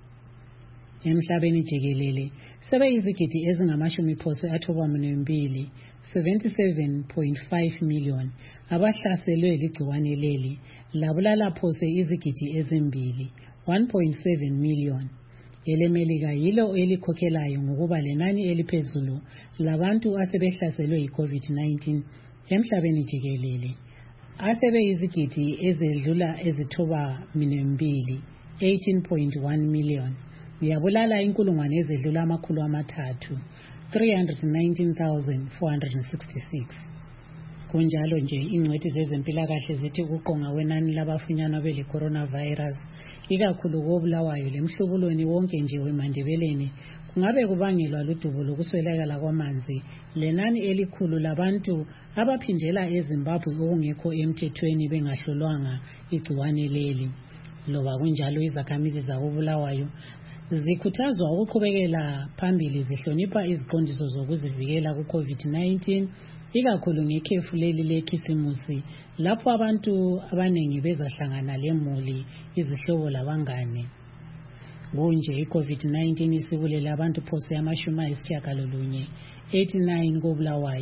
Emhlabeni jikelele sebe izigidi ezingamashumi phose athoba mbili, seventy-seven point five million abahlaselwe ligciwane leli. Labulala phose izigidi ezimbili, one point seven million. Elemelika yilo elikhokhelayo ngokuba lenani eliphezulu labantu asebehlaselwe yi-COVID nineteen emhlabeni jikelele. Asebe izigidi ezedlula ezithoba mbili, eighteen point one million. Yabulala inkulungwane ezedlula amakhulu amathathu, three hundred nineteen thousand four hundred sixty-six. Kunjalo nje ingcwethi zezempilakahle zithi ukuqonga wenani labafunyanwa bele coronavirus ikakhulu kobulawayo lemhlubulweni wonke nje weMandebeleni kungabe kubangelwa ludubo lokuswelakala kwamanzi. Lenani elikhulu labantu abaphindela eZimbabwe okungekho emthethweni bengahlolwanga igciwane leli. Loba kunjalo izakhamizi zakobulawayo zikhuthazwa ukuqhubekela phambili zihlonipha iziqondiso zokuzivikela ku-COVID nineteen ikakhulu ngekhefu leli lekhisimusi lapho abantu abanengi bezahlangana lemuli, izihlobo labangane. Kunje i-COVID nineteen isibulele abantu phose amashumi ayisitshiyagalolunye, eighty-nine kobulawayo,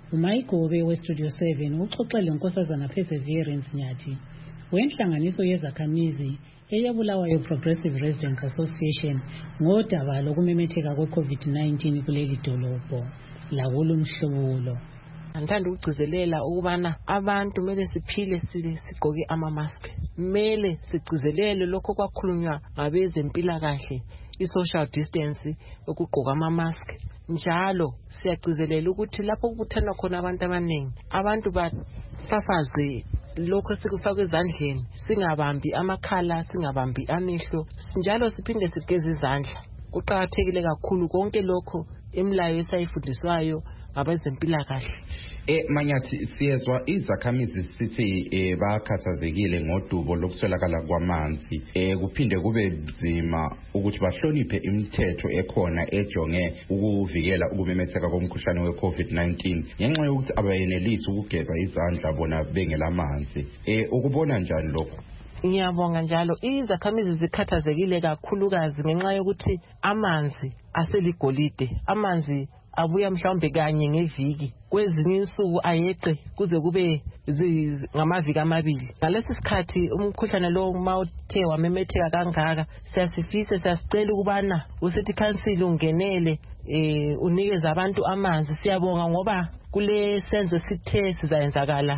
uMayigobe weStudio seven uxoxele unkosazana Perseverance Nyathi wenhlanganiso yezakhamizi eyabulawayo Progressive Residents Association ngodaba lokumemetheka kwe-COVID nineteen kuleli dolobho lakulo mhlobulo. Ngithanda ukugcizelela ukubana abantu kumele siphile sigqoke ama-mask. Kumele sigcizelele lokho kwakhulunywa ngabezempilakahle, i-social distance, ukugqoka ama-mask. Njalo siyagcizelela ukuthi lapho kubuthana khona abantu abaningi, abantu bafafazwe lokho sikufaka ezandleni, singabambi amakhala, singabambi amehlo, njalo siphinde sigeze izandla. Kuqakathekile kakhulu konke lokho imilayo esayifundiswayo abezempilakahle. Eh Manyathi, siyezwa izakhamizi sithi eh bakhathazekile ngodubo lokuswelakala kwamanzi. Eh kuphinde kube nzima ukuthi bahloniphe imithetho ekhona ejonge ukuvikela ukumemetheka komkhuhlane we-COVID nineteen ngenxa yokuthi abayenelisi ukugeza izandla bona bengelamanzi. Eh ukubona njani lokho? Ngiyabonga njalo izakhamizi zikhathazekile kakhulukazi ngenxa yokuthi amanzi aseligolide. Amanzi abuya mhlawumbe kanye ngeviki, kwezinye insuku ayeqe kuze kube ngamaviki amabili. Ngalesi sikhathi umkhuhlane lo mawuthe wamemetheka kangaka, siyasifisa siyasicela ukubana usithi council ungenele eh unikeze abantu amanzi. Siyabonga ngoba kule senzo sithe sizayenzakala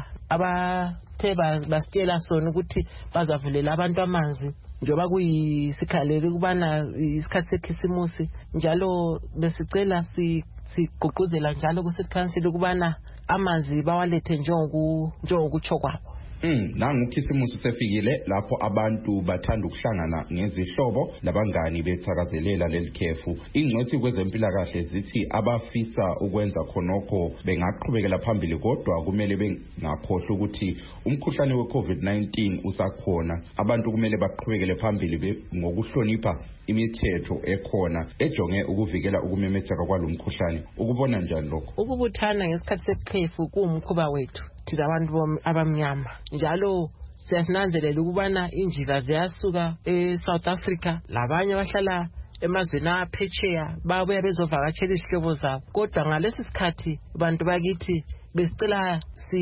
abathe basitshela sona ukuthi bazavulela abantu amanzi njoba kuyisikhaleli ukubana isikhathi sekhisimusi. Njalo besicela si sigqugquzela njalo ku-City Council ukubana amanzi bawalethe njengokutsho kwabo. Mm, nangu ukhisimusi sefikile lapho abantu bathanda ukuhlangana ngezihlobo labangani bethakazelela leli khefu. Ingcwethi kwezempilakahle zithi abafisa ukwenza khonokho bengaqhubekela phambili, kodwa kumele bengakhohlwa ukuthi umkhuhlane we-COVID nineteen usakhona. Abantu kumele baqhubekele phambili ngokuhlonipha imithetho ekhona ejonge ukuvikela ukumemetheka kwalomkhuhlane. Ukubona njani lokho? Ukubuthana ngesikhathi sekhefu kuwumkhuba wethu thina abantu abamnyama. Njalo siyasinanzelela ukubana injiva ziyasuka eSouth Africa, labanye bahlala emazweni aphetsheya babuya bezovakatshela izihlobo zabo. Kodwa ngalesi sikhathi abantu bakithi besicela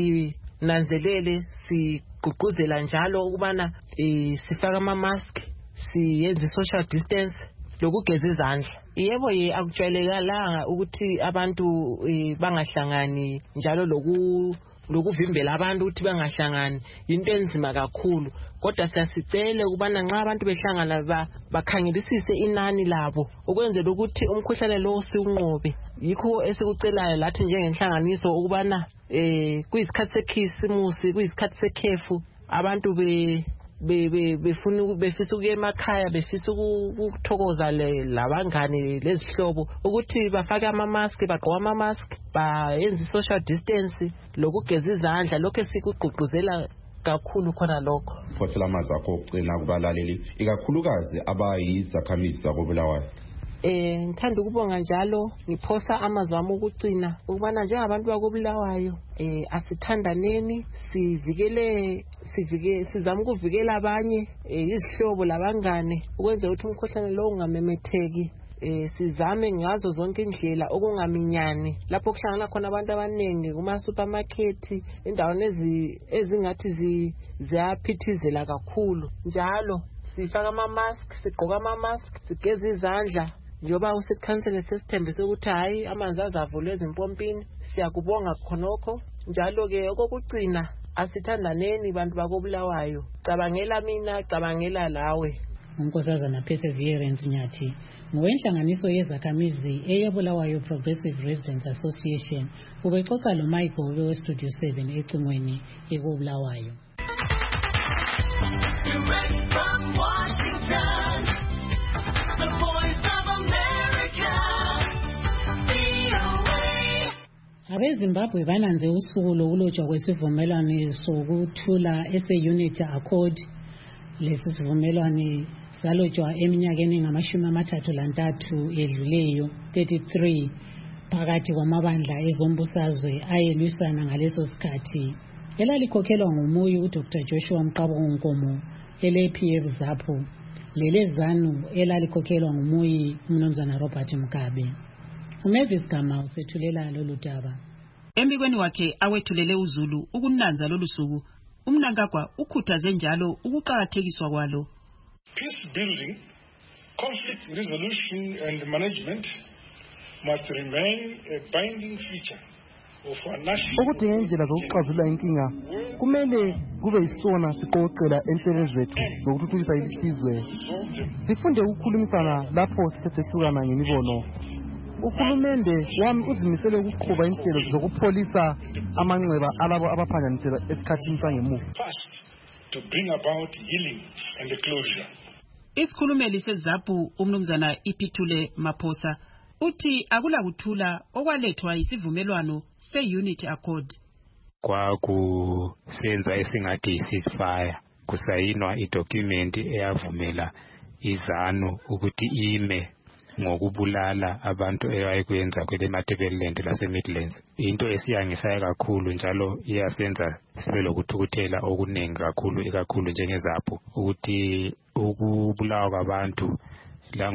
sinanzelele, sigqugquzela njalo ukubana sifaka ama-mask, siyenze social distance lokugeza izandla. Yebo ye akujwayelekalanga ukuthi abantu bangahlangani, njalo loku lokuvimbela abantu ukuthi bangahlangani into enzima kakhulu. Kodwa siyasicela ukubana nxa abantu behlangana bakhangelisise inani labo ukwenzela ukuthi umkhuhlane lo siunqobe. Yikho esikucelayo lathi njengenhlanganiso ukubana eh kuyisikhathi sekhisimusi, kuyisikhathi sekhefu, abantu be befuna befisa ukuya emakhaya, befisa ukuthokoza labangane lezihlobo ukuthi bafake ama-mask, bagqoke ama-mask, bayenze social distance lokugeza izandla. Lokho esikugqugquzela kakhulu khona lokho. Phosela amazwi akho okugcina kubalaleli ikakhulukazi abayizakhamizi zakoBulawayo. Eh ngithanda ukubonga njalo ngiphosa amazwi ami ukugcina ukubana njengabantu bakoBulawayo eh asithandaneni, sivikele sivike sizama ukuvikela abanye izihlobo labangane ukwenza ukuthi umkhuhlane lo ungamemetheki. Eh sizame ngazo zonke indlela okungaminyani lapho kuhlangana khona abantu abaningi kuma supermarket, indawo ezingathi ziyaphithizela kakhulu. Njalo sifaka ama-mask, sigqoka ama-mask, sigeza izandla. Njoba uScity Council sesithembise ukuthi hayi amanzi azavulwa ezimpompini, siyakubonga khonokho. Njalo ke okokugcina asithandaneni bantu bakoBulawayo. Cabangela mina, cabangela lawe. Unkosazana Perseverance Nyathi ngowenhlanganiso yezakhamizi eyabulawayo Progressive Residents Association ubexoxa lo Michael weStudio seven ecingweni ekobulawayo. Direct from Washington, the voice of America, V O A. Abezimbabwe bananze usuku lokulotshwa kwesivumelwano sokuthula ese-Unity Accord. Lesi sivumelwano salotshwa eminyakeni ngamashumi amathathu lantathu edluleyo thirty-three phakathi kwamabandla ezombusazwe ayelwisana ngaleso sikhathi. Elalikhokhelwa ngumuyi uDr Joshua Mqabongo Nkomo ele-P F ZAPU, lelezanu elalikhokhelwa ngumuyi umnumzana Robert Mugabe. uMavis Gama usethulela lolu daba. Embikweni wakhe awethulele uZulu ukunanza lolu suku, uMnangagwa ukhuthaze njalo ukuqhakathekiswa kwalo. Peace building, conflict resolution and management must remain a binding feature of our national. Ukuthi ngendlela zokuxazulula inkinga kumele kube yisona siqoqela enhlelweni zethu zokuthuthukisa isizwe. Sifunde ukukhulumisana lapho sisehlukana ngemibono. Uhulumende wami uzimisele ukuqhuba inhlelo zokupholisa amanxeba alabo abaphanganisela esikhathini sangemuva. To bring about healing and closure. Isikhulumeli seZAPU umnumzana Iphithule Maphosa uthi akula kuthula okwalethwa isivumelwano se-Unity Accord. Kwakusenza esingathi ceasefire, kusayinwa idocument eyavumela iZANU ukuthi ime ngokubulala abantu eyayikwenza kwele Matabeleland lase Midlands. Into esiyangisayo kakhulu njalo iyasenza sibe lokuthukuthela okuningi kakhulu ikakhulu njengeZAPU ukuthi ukubulawa kwabantu la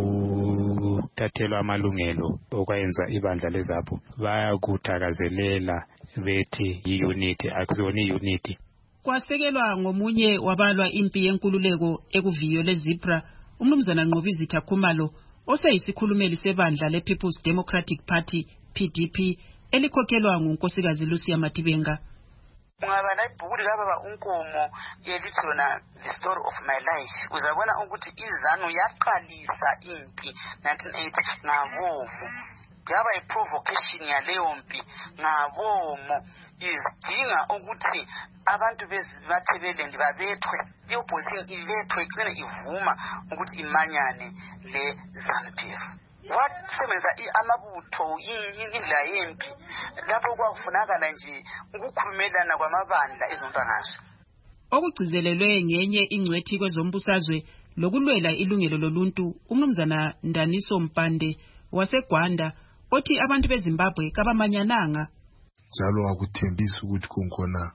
ngokuthathelwa amalungelo okwenza ibandla leZAPU bayakuthakazelela bethi i-unity akuzona i-unity. Kwasekelwa ngomunye wabalwa impi yenkululeko ekuviyo leZipra umnumzana Nqobizitha Khumalo oseyisikhulumeli sebandla le-People's Democratic Party P D P elikhokhelwa ngunkosikazi Lucia Matibenga. Ungaba nebhuku likababa uNkomo elithi lona The Story of My Life, uzabona ukuthi iZANU yaqalisa impi nineteen eighty ngabomo. Yaba i-provocation yaleyo mpi ngabomo izidinga ukuthi abantu beZimathebeleland babethwe, i-opposition ilethwe igcine ivuma ukuthi imanyane le-ZANU P F. Wasebenza amabutho indlela yempi lapho kwakufunakala nje ukukhumelana kwamabandla ezombangazwe. Okugcizelelwe ngenye ingcwethi kwezombusazwe lokulwela ilungelo loluntu umnumzana Ndaniso Mpande waseGwanda othi abantu beZimbabwe kabamanyananga. Njalo akuthembisa ukuthi kunkhona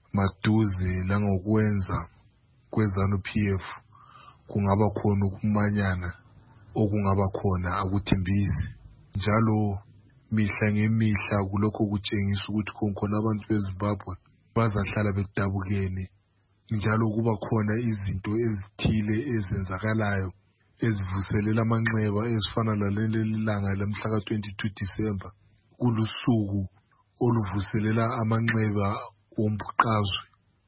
maduze langokwenza kweZANU P F kungaba khona ukumanyana okungaba khona akuthembisi. Njalo mihla ngemihla kulokho kutshengisa ukuthi kunkhona abantu beZimbabwe bazahlala bedabukene. Njalo kuba khona izinto ezithile ezenzakalayo ezivuselela amanxeba ezifana laleli langa lamhla ka twenty-two December kulusuku oluvuselela amanxeba ombuqazwe.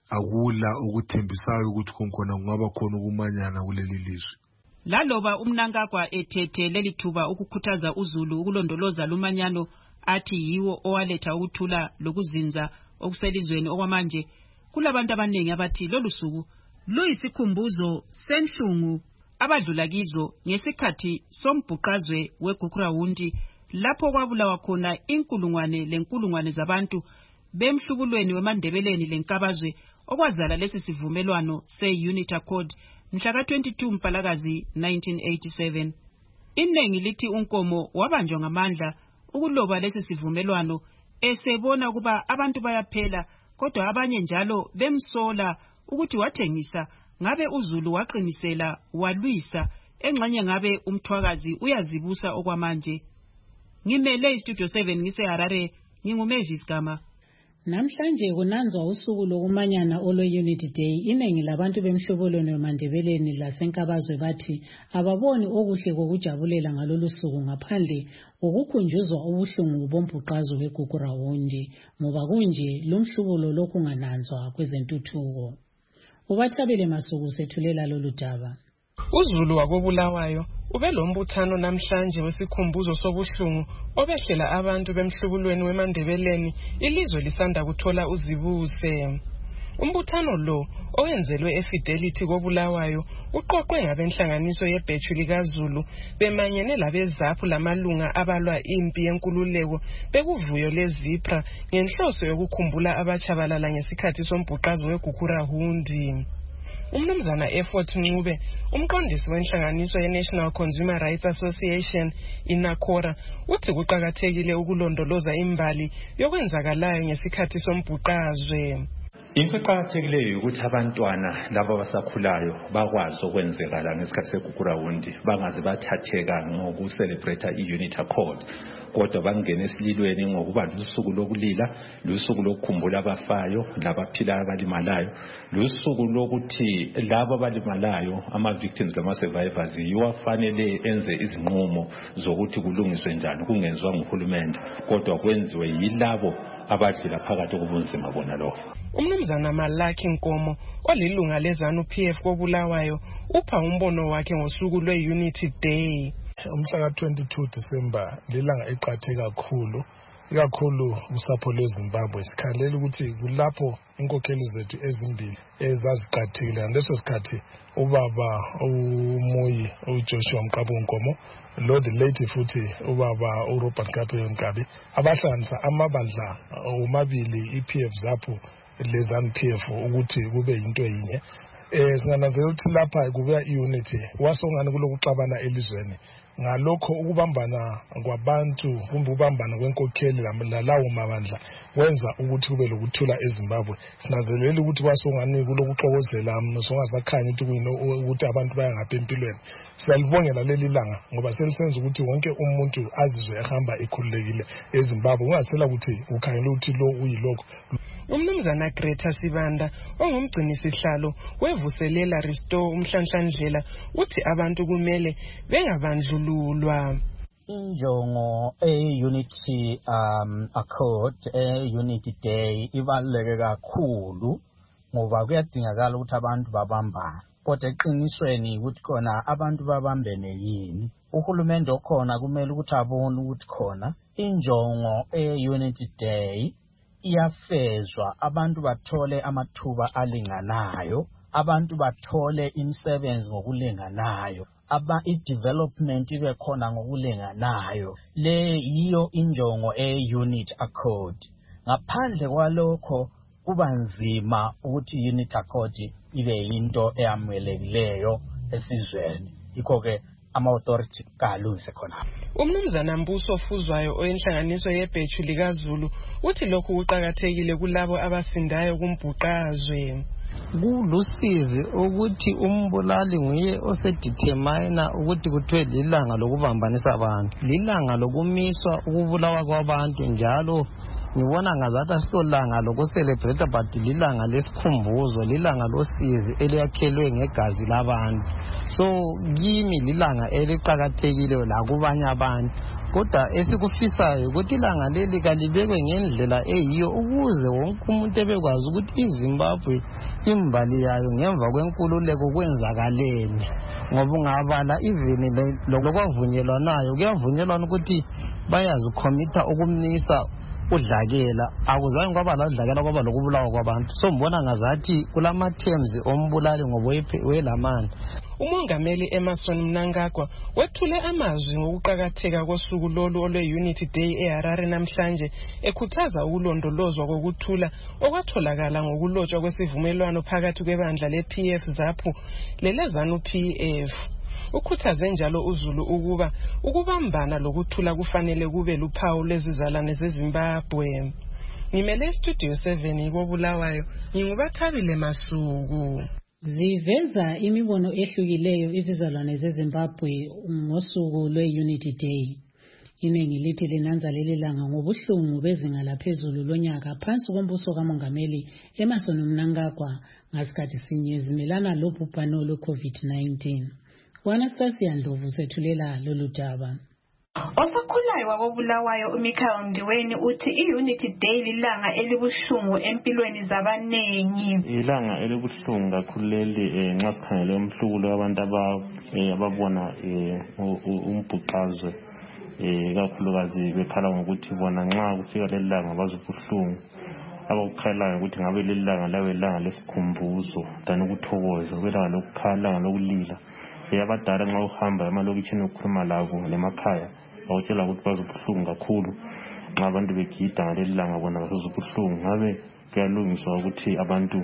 Akula ukuthembisayo ukuthi kunkhona kungaba khona ukumanyana kuleli lizwe. Laloba uMnangagwa ethethe lelithuba ukukhuthaza uZulu ukulondoloza lumanyano athi yiwo owaletha ukuthula lokuzinza okuselizweni okwamanje, kulabantu abaningi abathi lolu suku luyisikhumbuzo senhlungu abadlula kizo ngesikhathi sombhuqazwe weGukurawundi lapho kwabulawa khona inkulungwane lenkulungwane zabantu bemhlubulweni weMandebeleni lenkabazwe okwazala lesi sivumelwano se-Unity Accord mhla ka twenty-two Mpalakazi nineteen eighty-seven. Inengi lithi uNkomo wabanjwa ngamandla ukuloba lesi sivumelwano esebona kuba abantu bayaphela, kodwa abanye njalo bemsola ukuthi wathengisa ngabe uZulu waqinisela walwisa engxenye ngabe umthwakazi uyazibusa okwamanje. Ngimele iStudio seven ngiseHarare, nginguMavis Gama. Namhlanje kunanzwa usuku lokumanyana olo-Unity Day. Iningi labantu bemhlobelweni weMandebeleni lasenkabazwe bathi ababoni okuhle kokujabulela ngalolu suku ngaphandle kokukhunjuzwa ubuhlungu bombhuqazwe weGukurawundi, ngoba kunje lumhlubulo lokungananzwa kwezentuthuko. Ubathabele Masuku sethulela lolu daba. uZulu wakobulawayo ube lombuthano namhlanje wesikhumbuzo sobuhlungu obehlela abantu bemhlubulweni weMandebeleni ilizwe lisanda kuthola uzibuse. Umbuthano lo owenzelwe eFidelity kobulawayo uqoqwe ngabenhlanganiso yebhethu likaZulu bemanyene labeZAPU lamalunga abalwa impi yenkululeko bekuvuyo leZipra ngenhloso yokukhumbula abachabalala ngesikhathi sombhuqazwe weGukurawundi. Umnumzana Effort Ncube, umqondisi wenhlanganiso ye-National Consumer Rights Association iNACORA, uthi kuqakathekile ukulondoloza imbali yokwenzakalayo ngesikhathi sombhuqazwe. into eqakathekileyo ukuthi abantwana laba abasakhulayo bakwazi okwenzekala ngesikhathi segugurawundi bangaze bathatheka ngokucelebrate i-unity accord kodwa bangene esililweni ngokuba lusuku lokulila lusuku lokukhumbula abafayo labaphilayo abalimalayo lusuku lokuthi laba abalimalayo ama-victims lama-survivors yiwo afanele enze izinqumo zokuthi kulungiswe njani kungenziwa nguhulumende kodwa kwenziwe yilabo abadlula phakathi kobunzima bona lokho. Umnumzana Malaki Nkomo olilunga lezanu P F koBulawayo upha umbono wakhe ngosuku lwe-Unity Day. Umhla ka twenty-two December lilanga eqathe kakhulu ikakhulu usapho lweZimbabwe sikhalela ukuthi kulapho inkokheli zethu ezimbili ezaziqathile ngaleso sikhathi ubaba uMoyi uJoshua Mkabu Nkomo lo the late futhi ubaba uRobert Kape Nkabi abahlanganisa amabandla omabili i-P F zapho lezanu P F ukuthi kube into yinye. Eh singananzela ukuthi lapha kubuya i-unity wasongana kulokuxabana elizweni ngalokho ukubambana kwabantu kumbe ukubambana kwenkokheli lalawo mabandla wenza ukuthi kube lokuthula eZimbabwe. Sinanzelela ukuthi wasongani kulokuxokozela mno songasakhanya ukuthi kuyino ukuthi abantu bayangapha empilweni. Siyalibongela leli langa ngoba selisenza ukuthi wonke umuntu azizwe ehamba ekhululekile eZimbabwe ungasela ukuthi ukhangela ukuthi lo uyilokho. Umnumzana Greta Sibanda ongumgcini sihlalo wevuselela Restore umhlanhlandlela uthi abantu kumele bengabandlululwa. Injongo e-Unity um, Accord, e-Unity Day ibaluleke kakhulu ngoba kuyadingakala ukuthi abantu babambane. Kodwa eqinisweni ukuthi khona abantu babambene yini. Uhulumende okhona kumele ukuthi abone ukuthi khona injongo e-Unity Day iyafezwa abantu bathole amathuba alinganayo abantu bathole imisebenzi ngokulinganayo aba i-development ibe khona ngokulinganayo le yiyo injongo e-Unity Accord. Ngaphandle kwalokho kuba nzima ukuthi Unity Accord ibe yinto eyamukelekileyo esizweni yikho ke ama-authority kalunse khona. Umnumzana Mbuso Fuzwayo oyenhlanganiso yebhethu likaZulu uthi lokhu kuqhakathekile kulabo abasindayo kumbhuqazwe. Kulusizi ukuthi umbulali nguye osedetermine ukuthi kuthiwe lilanga lokubambanisa abantu lilanga lokumiswa ukubulawa kwabantu njalo ngibona ngazathi asilolanga lokucelebrate but lilanga lesikhumbuzo lilanga losizi eliyakhelwe ngegazi labantu so kimi lilanga eliqhakathekile lakubanye abantu kodwa esikufisayo ukuthi ilanga leli kalibekwe ngendlela eyiyo ukuze wonke umuntu ebekwazi ukuthi iZimbabwe imbali yayo ngemva kwenkululeko kwenzakaleni ngoba ungabala even lokwavunyelwanayo kuyavunyelwana ukuthi bayazikhomita ukumnisa udlakela akuzange kwaba ladlakela kwaba lokubulawa kwabantu so mbona ngazathi kulama terms ombulali ngoba welamani. Umongameli Emerson Mnangagwa wethule amazwi ngokuqhakatheka kosuku lolu olwe-Unity Day eHarare namhlanje ekhuthaza ukulondolozwa kokuthula okwatholakala ngokulotshwa kwesivumelwano phakathi kwebandla le-P F ZAPU lelezanu P F. Ukhuthaze njalo uZulu ukuba ukubambana lokuthula kufanele kube luphawu lezizalwane zeZimbabwe. Ngimele Studio seven koBulawayo ngingubathabile Masuku. Ziveza imibono ehlukileyo izizalwane zeZimbabwe ngosuku lwe-Unity Day. Iningi lithi linanza leli langa ngobuhlungu bezinga laphezulu lonyaka phansi kombuso kamongameli Emerson Mnangagwa ngasikhathi sinye zimelana lobhubhane lwe-COVID nineteen. Anastasia Ndlovu sethulela lolu daba. Osakhulayo wakoBulawayo uMichael Ndiweni uthi i-Unity Day lilanga elibuhlungu empilweni zabanengi. Ilanga elibuhlungu kakhulu leli nxa sikhangele umhlubulo wabantu ababona umbhuqazwe kakhulukazi bekhala ngokuthi bona nxa kufika leli langa bazobuhlungu abakukhalayo ukuthi ngabe leli langa lawe ilanga lesikhumbuzo dani ukuthokoza belanga lokukhala lokulila. Abadala nxa uhamba emalokitshini ukukhuluma labo lemakhaya bawutshela ukuthi bazobuhlungu kakhulu nxa abantu begida ngaleli langa bona bazobuhlungu ngabe kuyalungiswa ukuthi abantu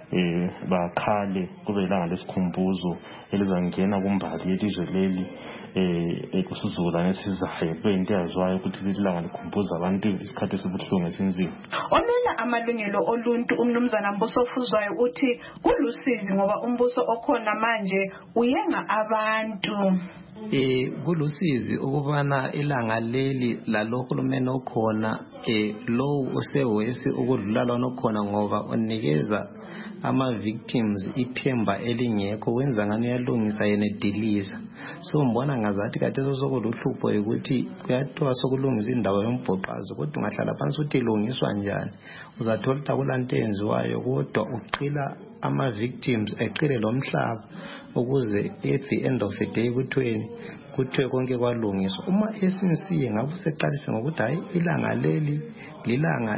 bakhale kube ilanga lesikhumbuzo elizangena kumbali yelizwe leli eh kusizukulwane esizayo kube into yaziwayo ukuthi ilanga likhumbuza abantu isikhathi esibuhlungu esinzima. Olwela amalungelo oluntu umnumzana Mbuso Fuzwayo uthi kulusizi ngoba umbuso okhona manje uyenga abantu. Eh kulusizi ukubana ilanga leli lalohulumeni okhona eh lo usewesi ukudlula nokhona ngoba unikeza ama victims ithemba elingekho wenza ngani yalungisa yena ediliza. So mbona ngazathi kade sokuluhlupho ukuthi kuyathiwa sokulungisa indawo yombhoqazo kodwa ungahlala phansi uthi ilungiswa njani uzathola ukuthi akulanto enziwayo kodwa uqila ama victims eqile lo mhlaba ukuze at the end of the day kuthweni kuthiwe konke kwalungiswa. Uma esinsiye ngabe useqalise ngokuthi hayi ilanga leli lilanga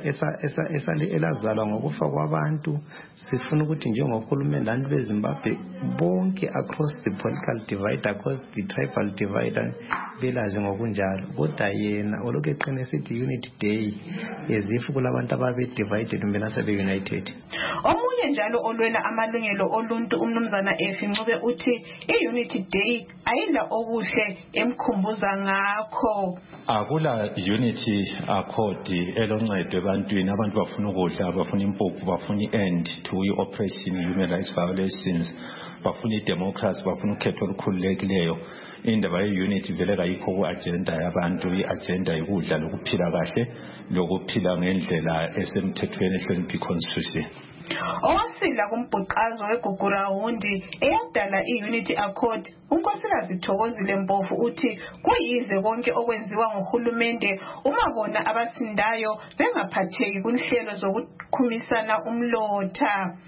esali elazalwa ngokufa kwabantu sifuna ukuthi njengohulumeni abantu beZimbabwe bonke across the political divide across the tribal divide belazi ngokunjalo kodwa yena olokhu eqine sithi unity day ezifu kulabantu ababe divided mbena sebe united. Omunye njalo olwela amalungelo oluntu umnumzana Efi Ncube uthi i-unity day ayila okuhle emkhumbuza ngakho. Akula unity accord eloncedo ebantwini abantu bafuna ukudla bafuna impuphu bafuna i-end to i-oppression human rights violations bafuna i-democracy bafuna ukhetho olukhululekileyo. Indaba ye-unity vele kayikho ku-agenda yabantu i-agenda yokudla lokuphila kahle lokuphila ngendlela esemthethweni ehlonipha i-constitution. Owasila kumbhuqazo weGugurahundi eyadala i-Unity Accord unkosikazi Thokozile Mpofu uthi kuyize konke okwenziwa ngohulumende uma bona abasindayo bengaphatheki kunhlelo zokukhumisana umlotha.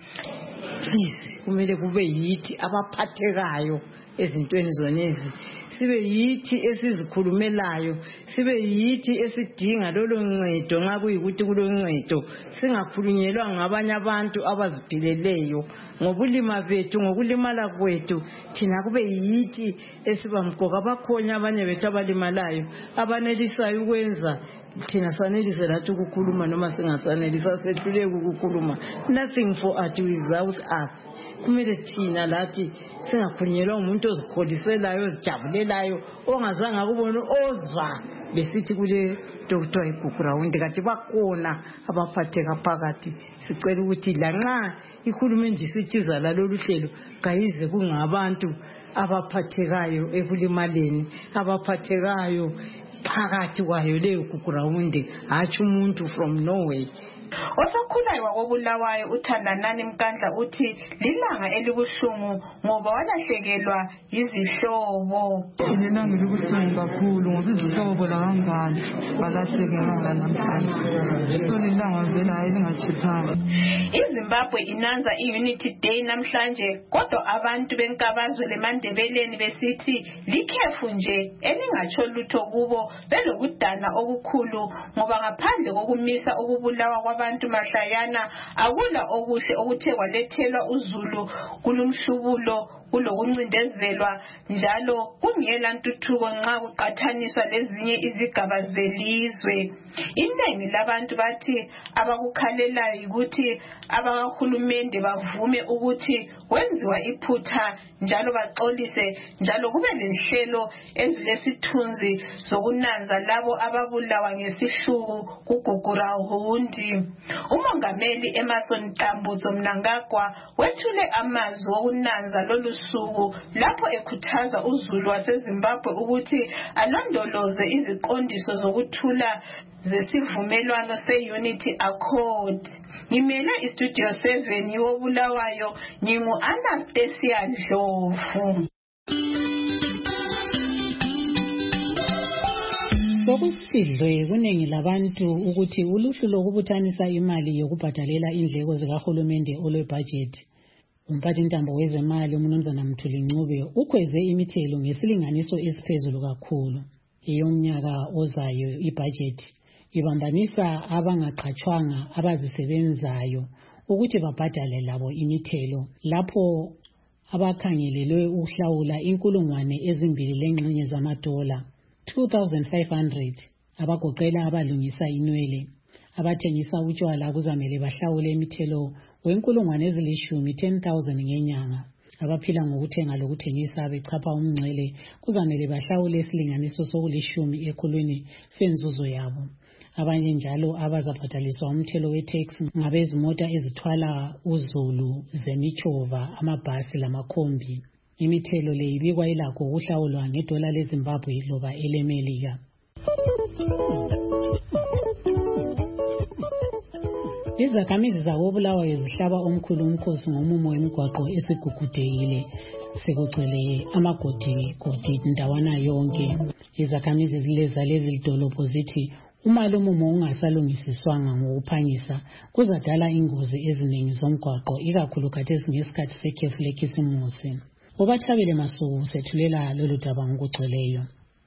Please kumele kube yithi abaphathekayo ezintweni zonezi sibe yithi esizikhulumelayo sibe yithi esidinga lolo ncedo nxa kuyikuthi kuloncedo singakhulunyelwa ngabanye abantu abaziphileleyo ngobulima bethu ngokulimala kwethu thina kube yithi esibamgoka abakhonya abanye bethu abalimalayo abanelisayo ukwenza thina sanelise lathi ukukhuluma noma singasanelisa sehluleke ukukhuluma. Nothing for us without us. Kumele thina lathi singakhulunyelwa umuntu ozikholiselayo ozijabulelayo ongazange akubona ozwa besithi kule Doctor eGugurahundi kati bakhona abaphatheka phakathi. Sicela ukuthi lanxa ihulumende isithiza lalolu hlelo kayize kungabantu abaphathekayo ekulimaleni abaphathekayo phakathi kwayo leyo Gugurahundi hathi umuntu from nowhere. Osakhulayo wakobulawayo uThandanani Mkandla uthi lilanga elibuhlungu ngoba walahlekelwa izihlobo. Lilanga elibuhlungu kakhulu ngoba izihlobo labangani balahlekelwa namhlanje. So lilanga vela elingachiphanga. iZimbabwe inanza i-Unity Day namhlanje kodwa abantu benkabazwe leMandebeleni besithi likhefu nje elingatsho lutho kubo belokudana okukhulu ngoba ngaphandle kokumisa ukubulawa kwabantu mahlayana akula okuhle okuthe kwalethelwa uZulu kulumhlubulo kulokuncindezelwa njalo kungela ntuthuko nxa kuqathaniswa lezinye izigaba zelizwe. Iningi labantu bathi abakukhalelayo ukuthi abakahulumende bavume ukuthi kwenziwa iphutha njalo baxolise njalo kube lenhlelo ezilesithunzi zokunanza labo ababulawa ngesihluku kuGugurahundi. Umongameli Emerson Tambudzo Mnangagwa wethule amazwi okunanza lolu suku lapho ekhuthaza uZulu waseZimbabwe ukuthi alondoloze iziqondiso zokuthula zesivumelwano se-Unity Accord. Ngimele iStudio seven yobulawayo ngingu Anastasia Ndlovu. Sokusidlwe kuningi labantu ukuthi uluhlu lokubuthanisa imali yokubhadalela indleko zikahulumende olwebudget. Umphathintambo wezemali uMnumzana Mthuli Ncube ukhweze imithelo ngesilinganiso esiphezulu kakhulu. Eyomnyaka ozayo ibudget ibambanisa abangaqhatshwanga abazisebenzayo ukuthi babhadale labo imithelo lapho abakhangelelwe ukuhlawula inkulungwane ezimbili lengxenye zamadola two thousand five hundred abagoqela abalungisa inwele abathengisa utshwala kuzamele bahlawule imithelo wenkulungwane ezilishumi ten thousand ngenyanga Abaphila ngokuthenga lokuthengisa bechapha umngcele kuzamele bahlawule isilinganiso sokulishumi ekhulwini senzuzo yabo. Abanye njalo abazabhadaliswa umthelo we-tax ngabezimota ezithwala uzulu, zemichova, amabhasi lamakhombi. Imithelo le ibikwa ilakho ukuhlawulwa ngedola leZimbabwe loba elemelika. Izakhamizi zakoBulawayo zihlaba omkhulu umkhosi ngomumo wemigwaqo esigugudekile sekugcwele amagodi godi ndawana yonke. Izakhamizi zileza lezi dolopho zithi uma lo mumo ungasalungisiswanga ngokuphangisa kuzadala ingozi eziningi zomgwaqo ikakhulu khathesi ngesikhathi sekhefu lekhisimusi. Ubathabele Masuku sethulela lolu daba ngokugcweleyo.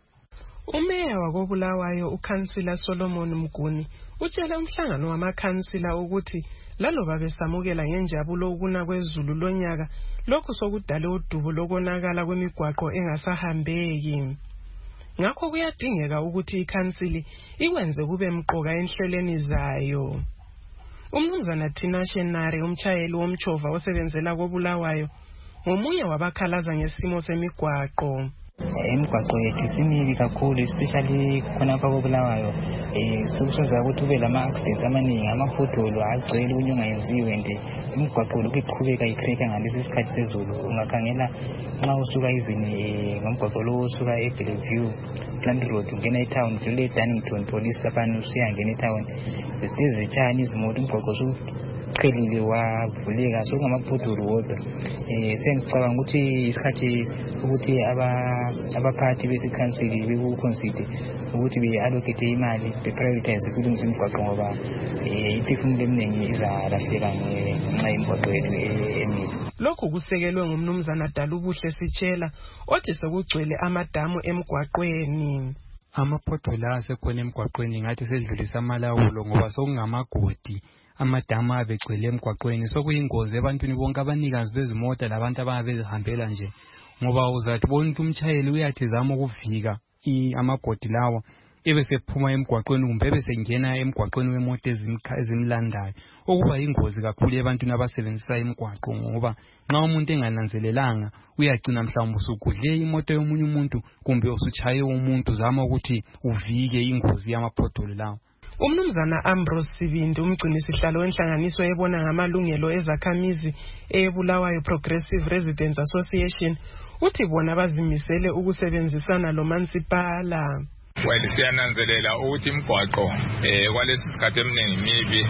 Umeya wakoBulawayo uKhansila Solomon Mguni utshela umhlangano wamakhansila ukuthi laloba besamukela ngenjabulo ukuna kwezulu lonyaka lokhu sokudala udubo lokonakala kwemigwaqo engasahambeki. Ngakho kuyadingeka ukuthi ikhansili ikwenze kube mqoka enhlelweni zayo. Umnumzana Tina Shenare umchayeli womchova osebenzela koBulawayo ngomunye wabakhalaza ngesimo semigwaqo. Imigwaqo yethu simibi kakhulu especially khona koBulawayo eh sokusoza ukuthi ube lama accidents amaningi amafotolo agcwele unyunga yenziwe nje imigwaqo lokuqhubeka ikreka ngalesi sikhathi sezulu ungakhangela nxa usuka even ngomgwaqo lo usuka eBellevue Plant Road ungena eTown kule Dannington police lapha usiyangena eTown isizwe chani izimoto umgwaqo so qhelile wavuleka so ngamafotolo wodwa eh sengicabanga ukuthi isikhathi ukuthi aba abaphathi besikhansili bekuconsider ukuthi be-allocate imali be-prioritize kulungisa imigwaqo ngoba iphefumulo eminingi izalahleka ngenxa yemigwaqo yethu emibi. Lokhu kusekelwe ngumnumzana Dalubuhle Sitshela othi sekugcwele amadamu emgwaqweni. Amaphotholo asekhona emgwaqweni ngathi sedlulisa amalawulo ngoba sokungamagodi amadamu abegcwele emgwaqweni sokuyingozi ebantwini bonke abanikazi bezimota labantu ababezihambela nje ngoba uzathi bonke umchayeli uyathi zama ukuvika amagodi lawa ebese phuma emgwaqweni kumbe bese ngena emgwaqweni wemoto ezimlandayo okuba ingozi kakhulu ebantwini abasebenzisa imigwaqo ngoba nxa umuntu engananzelelanga uyagcina mhlawumbe usugudle imoto yomunye umuntu kumbe usuchaye umuntu zama ukuthi uvike ingozi yamaphotholo lawa. Umnumzana Ambrose Sibindi umgcinisihlalo wenhlanganiso ebona ngamalungelo ezakhamizi eBulawayo Progressive Residents Association uthi bona bazimisele ukusebenzisana lo mansipala. Well siyananzelela ukuthi imigwaqo eh kwalesi sikhathi eminingi mibi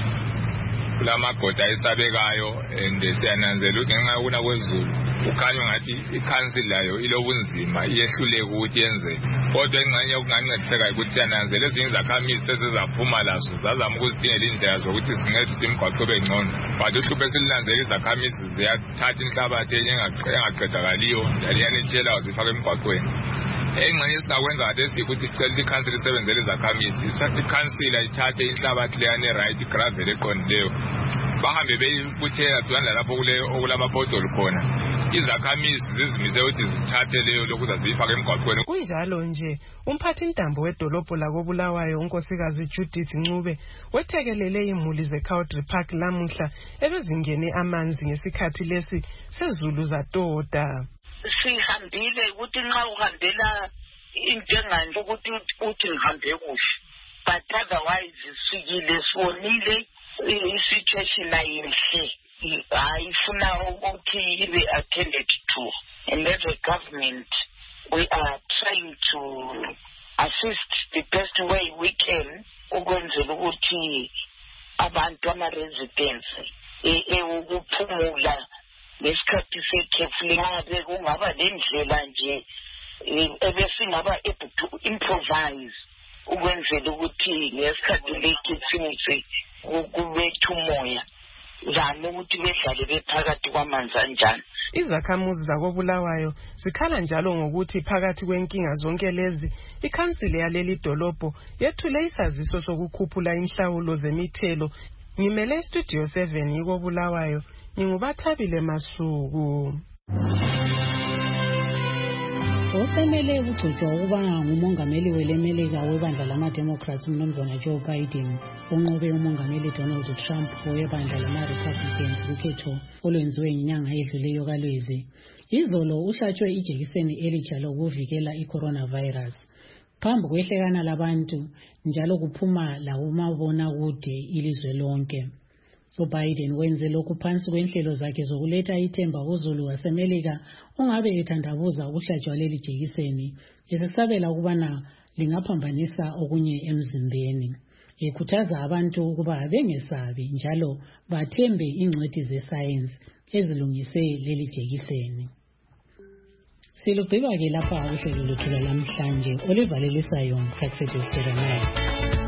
kulamagodi ayisabekayo and siyananzela ukuthi ngenxa yokuna kwezulu ukhanya ngathi ikhansili layo ilobunzima iyehluleka ukuthi yenze kodwa engxenye yokungancediseka ukuthi siyananzela ezinye izakhamizi sezizaphuma lazo zazama ukuzidingela indlela zokuthi sincedise imigwaqo ebe ngcono but uhlupho esilinanzela izakhamizi ziyathatha inhlabathi engaqedakaliyo yanitshela zifaka emgwaqweni. Engxenye esingakwenza kade sikuthi sicela ikhansili isebenzele izakhamizi ikhansili ayithathe inhlabathi leyane right gravel eqondileyo bahambe beyibuthela tswana lapho kule okulamaphotholo khona izakhamizi zizimise ukuthi zithathe leyo lokuthi zifake emgwaqweni. Kunjalo nje umphathi intambo wedolobho lakoBulawayo unkosikazi Judith Ncube wethekelele imuli zeCowdry Park lamuhla ebezingene amanzi ngesikhathi lesi sezulu zatoda. Sihambile ukuthi nxa uhambela into engani ukuthi uthi ngihambe kuhle but otherwise sikile sonile i-situation ayinhle ayifuna ukuthi ibe attended to and as a government we are trying to assist the best way we can ukwenzela ukuthi abantu ama-residents ukuphumula ngesikhathi sekhefu lingabe kungaba lendlela nje ebesingaba able to improvise ukwenzela ukuthi ngesikhathi lekhisimusi kubethu umoya zama ukuthi behlale bephakathi kwamanzi anjani. Izakhamuzi zakoBulawayo zikhala njalo ngokuthi phakathi kwenkinga zonke lezi ikhansili yaleli dolobho yethule isaziso sokukhuphula inhlawulo zemithelo. Ngimele Studio seven yikoBulawayo. Ningubathabile Masuku. osemele ukugcotshwa ukuba ngumongameli welemelika webandla lama-democrats umnumzana Joe Biden unqobe umongameli Donald Trump webandla lama-republicans kukhetho olwenziwe ngenyanga edluleyo kaLwezi. Izolo uhlatshwe ijekiseni elitsha lokuvikela i-coronavirus. Phambi kwehlekana labantu njalo kuphuma lakumabonakude ilizwe lonke. UBiden wenze lokhu phansi kwenhlelo zakhe zokuletha ithemba kuzulu wasemelika ongabe ethandabuza ukuhlatshwa leli jekiseni esesabela ukubana lingaphambanisa okunye emzimbeni. Ekhuthaza abantu ukuba bengesabi njalo bathembe ingcwethi zesayensi ezilungise leli jekiseni. Silugqiba ke lapha uhlelo lwethu lamhlanje olivalelisayo Praxedes Jeremiah.